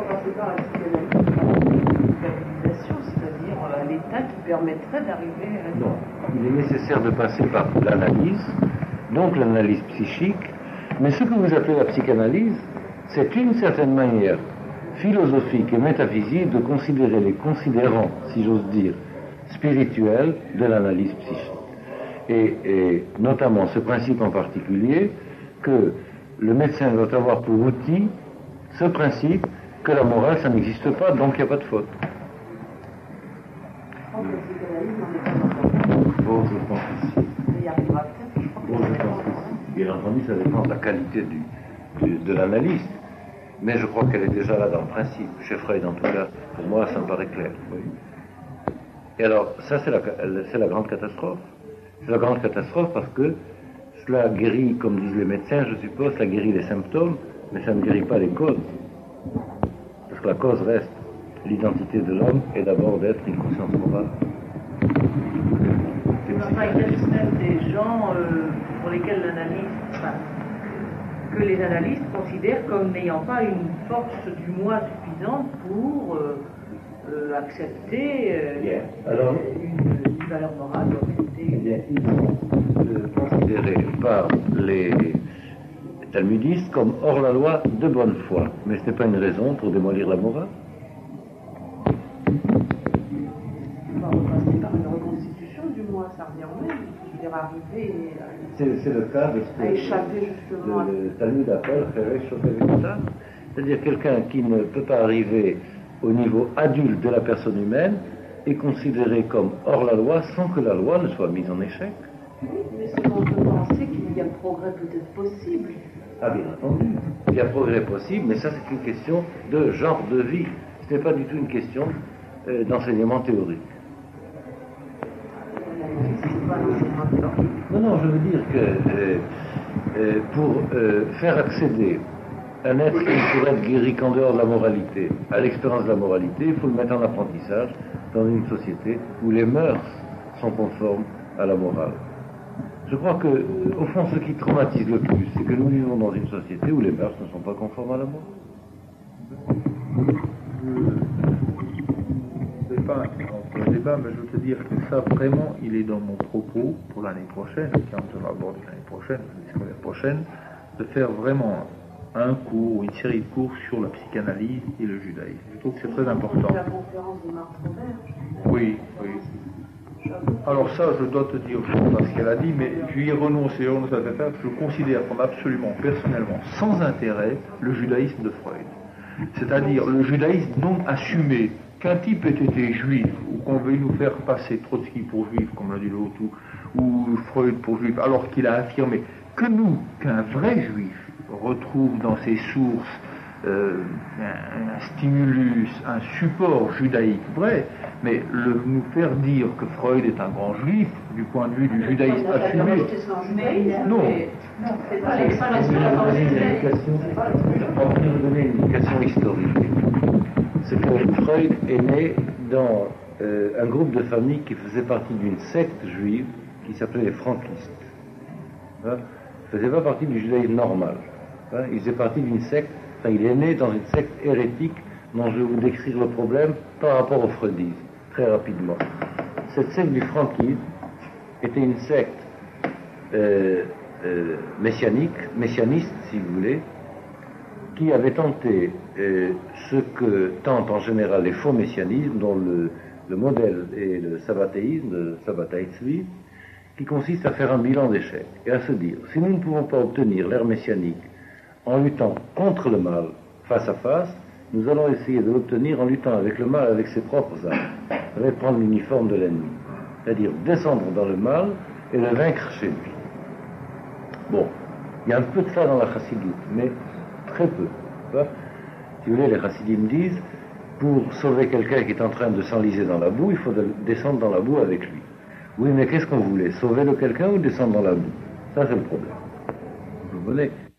C'est-à-dire à l'état qui permettrait d'arriver à la Non. Il est nécessaire de passer par l'analyse, donc l'analyse psychique, mais ce que vous appelez la psychanalyse, c'est une certaine manière philosophique et métaphysique de considérer les considérants, si j'ose dire, spirituels de l'analyse psychique. Et, et notamment ce principe en particulier, que le médecin doit avoir pour outil ce principe que la morale, ça n'existe pas, donc il n'y a pas de faute. Je pense que le psychanalyse n'en est pas Bon, je pense que si. Il y arrivera peut-être, je crois Bon, je pense que si. Bien entendu, ça dépend de la qualité du, du, de l'analyste. Mais je crois qu'elle est déjà là dans le principe. Chez Freud, en tout cas, pour moi, ça me paraît clair. Oui. Et alors, ça, c'est la, c'est la grande catastrophe. C'est la grande catastrophe parce que cela guérit, comme disent les médecins, je suppose, ça guérit les symptômes, mais ça ne guérit pas les causes. Parce que la cause reste. L'identité de l'homme est d'abord d'être une conscience morale. Enfin, il y a même des gens euh, pour lesquels l'analyse, enfin, que les analystes considèrent comme n'ayant pas une force du moi suffisante pour euh, euh, accepter euh, Bien. Alors, une, une valeur morale ou accepter. Eh bien, ils sont euh, considérés par les talmudistes comme hors la loi de bonne foi. Mais ce n'est pas une raison pour démolir la morale. On va passer par une reconstitution du moi, ça revient au même. Je veux dire, arriver à, C'est, c'est le cas de ce à que échapper justement à... le Talmud appelle Feresh Shofeveta, c'est-à-dire quelqu'un qui ne peut pas arriver au niveau adulte de la personne humaine est considéré comme hors la loi sans que la loi ne soit mise en échec. Oui, mais seulement on peut penser qu'il y a progrès peut-être possible. Ah, bien entendu, il y a progrès possible, mais ça c'est une question de genre de vie. Ce n'est pas du tout une question euh, d'enseignement théorique. C'est pas l'enseignement théorique. Non, non, je veux dire que euh, euh, pour euh, faire accéder un être qui ne pourrait être guéri qu'en dehors de la moralité, à l'expérience de la moralité, il faut le mettre en apprentissage dans une société où les mœurs sont conformes à la morale. Je crois que, au fond, ce qui traumatise le plus, c'est que nous vivons dans une société où les mœurs ne sont pas conformes à la morale. Je ne sais pas entre le débat, mais je veux te dire que ça, vraiment, il est dans mon propos pour l'année prochaine, quand on va aborder l'année prochaine, l'année scolaire prochaine, de faire vraiment un cours ou une série de cours sur la psychanalyse et le judaïsme. Je trouve que c'est très important. La conférence de Marc Robert. Oui, oui. Alors ça, je dois te dire, je ne sais pas ce qu'elle a dit, mais je y ai renoncé, je considère comme absolument, personnellement, sans intérêt, le judaïsme de Freud. C'est-à-dire le judaïsme non assumé. Qu'un type ait été juif, ou qu'on veuille nous faire passer Trotsky pour juif, comme l'a dit l'autre, ou, ou Freud pour juif, alors qu'il a affirmé que nous, qu'un vrai juif retrouve dans ses sources euh, un, un stimulus, un support judaïque vrai, mais le, nous faire dire que Freud est un grand juif, du point de vue du judaïsme assumé, non. C'est pas l'expression de la On va vous donner une indication historique. C'est que Freud est né dans euh, un groupe de familles qui faisait partie d'une secte juive qui s'appelait les franquistes. Hein? Il ne faisait pas partie du judaïsme normal. Hein? Il faisait partie d'une secte, enfin, il est né dans une secte hérétique dont je vais vous décrire le problème par rapport au freudisme, très rapidement. Cette secte du franquisme était une secte euh, euh, messianique, messianiste si vous voulez, qui avait tenté euh, ce que tentent en général les faux messianismes, dont le, le modèle est le sabbatéisme, le sabbatéisme, qui consiste à faire un bilan d'échec et à se dire, si nous ne pouvons pas obtenir l'ère messianique en luttant contre le mal face à face, nous allons essayer de l'obtenir en luttant avec le mal avec ses propres armes, reprendre l'uniforme de l'ennemi, c'est-à-dire descendre dans le mal et le vaincre chez lui. Bon, il y a un peu de ça dans la chassidoute, mais très peu. Si vous voulez, les chassidim disent, pour sauver quelqu'un qui est en train de s'enliser dans la boue, il faut descendre dans la boue avec lui. Oui, mais qu'est-ce qu'on voulait? Sauver le quelqu'un ou descendre dans la boue? Ça, c'est le problème. Vous voyez?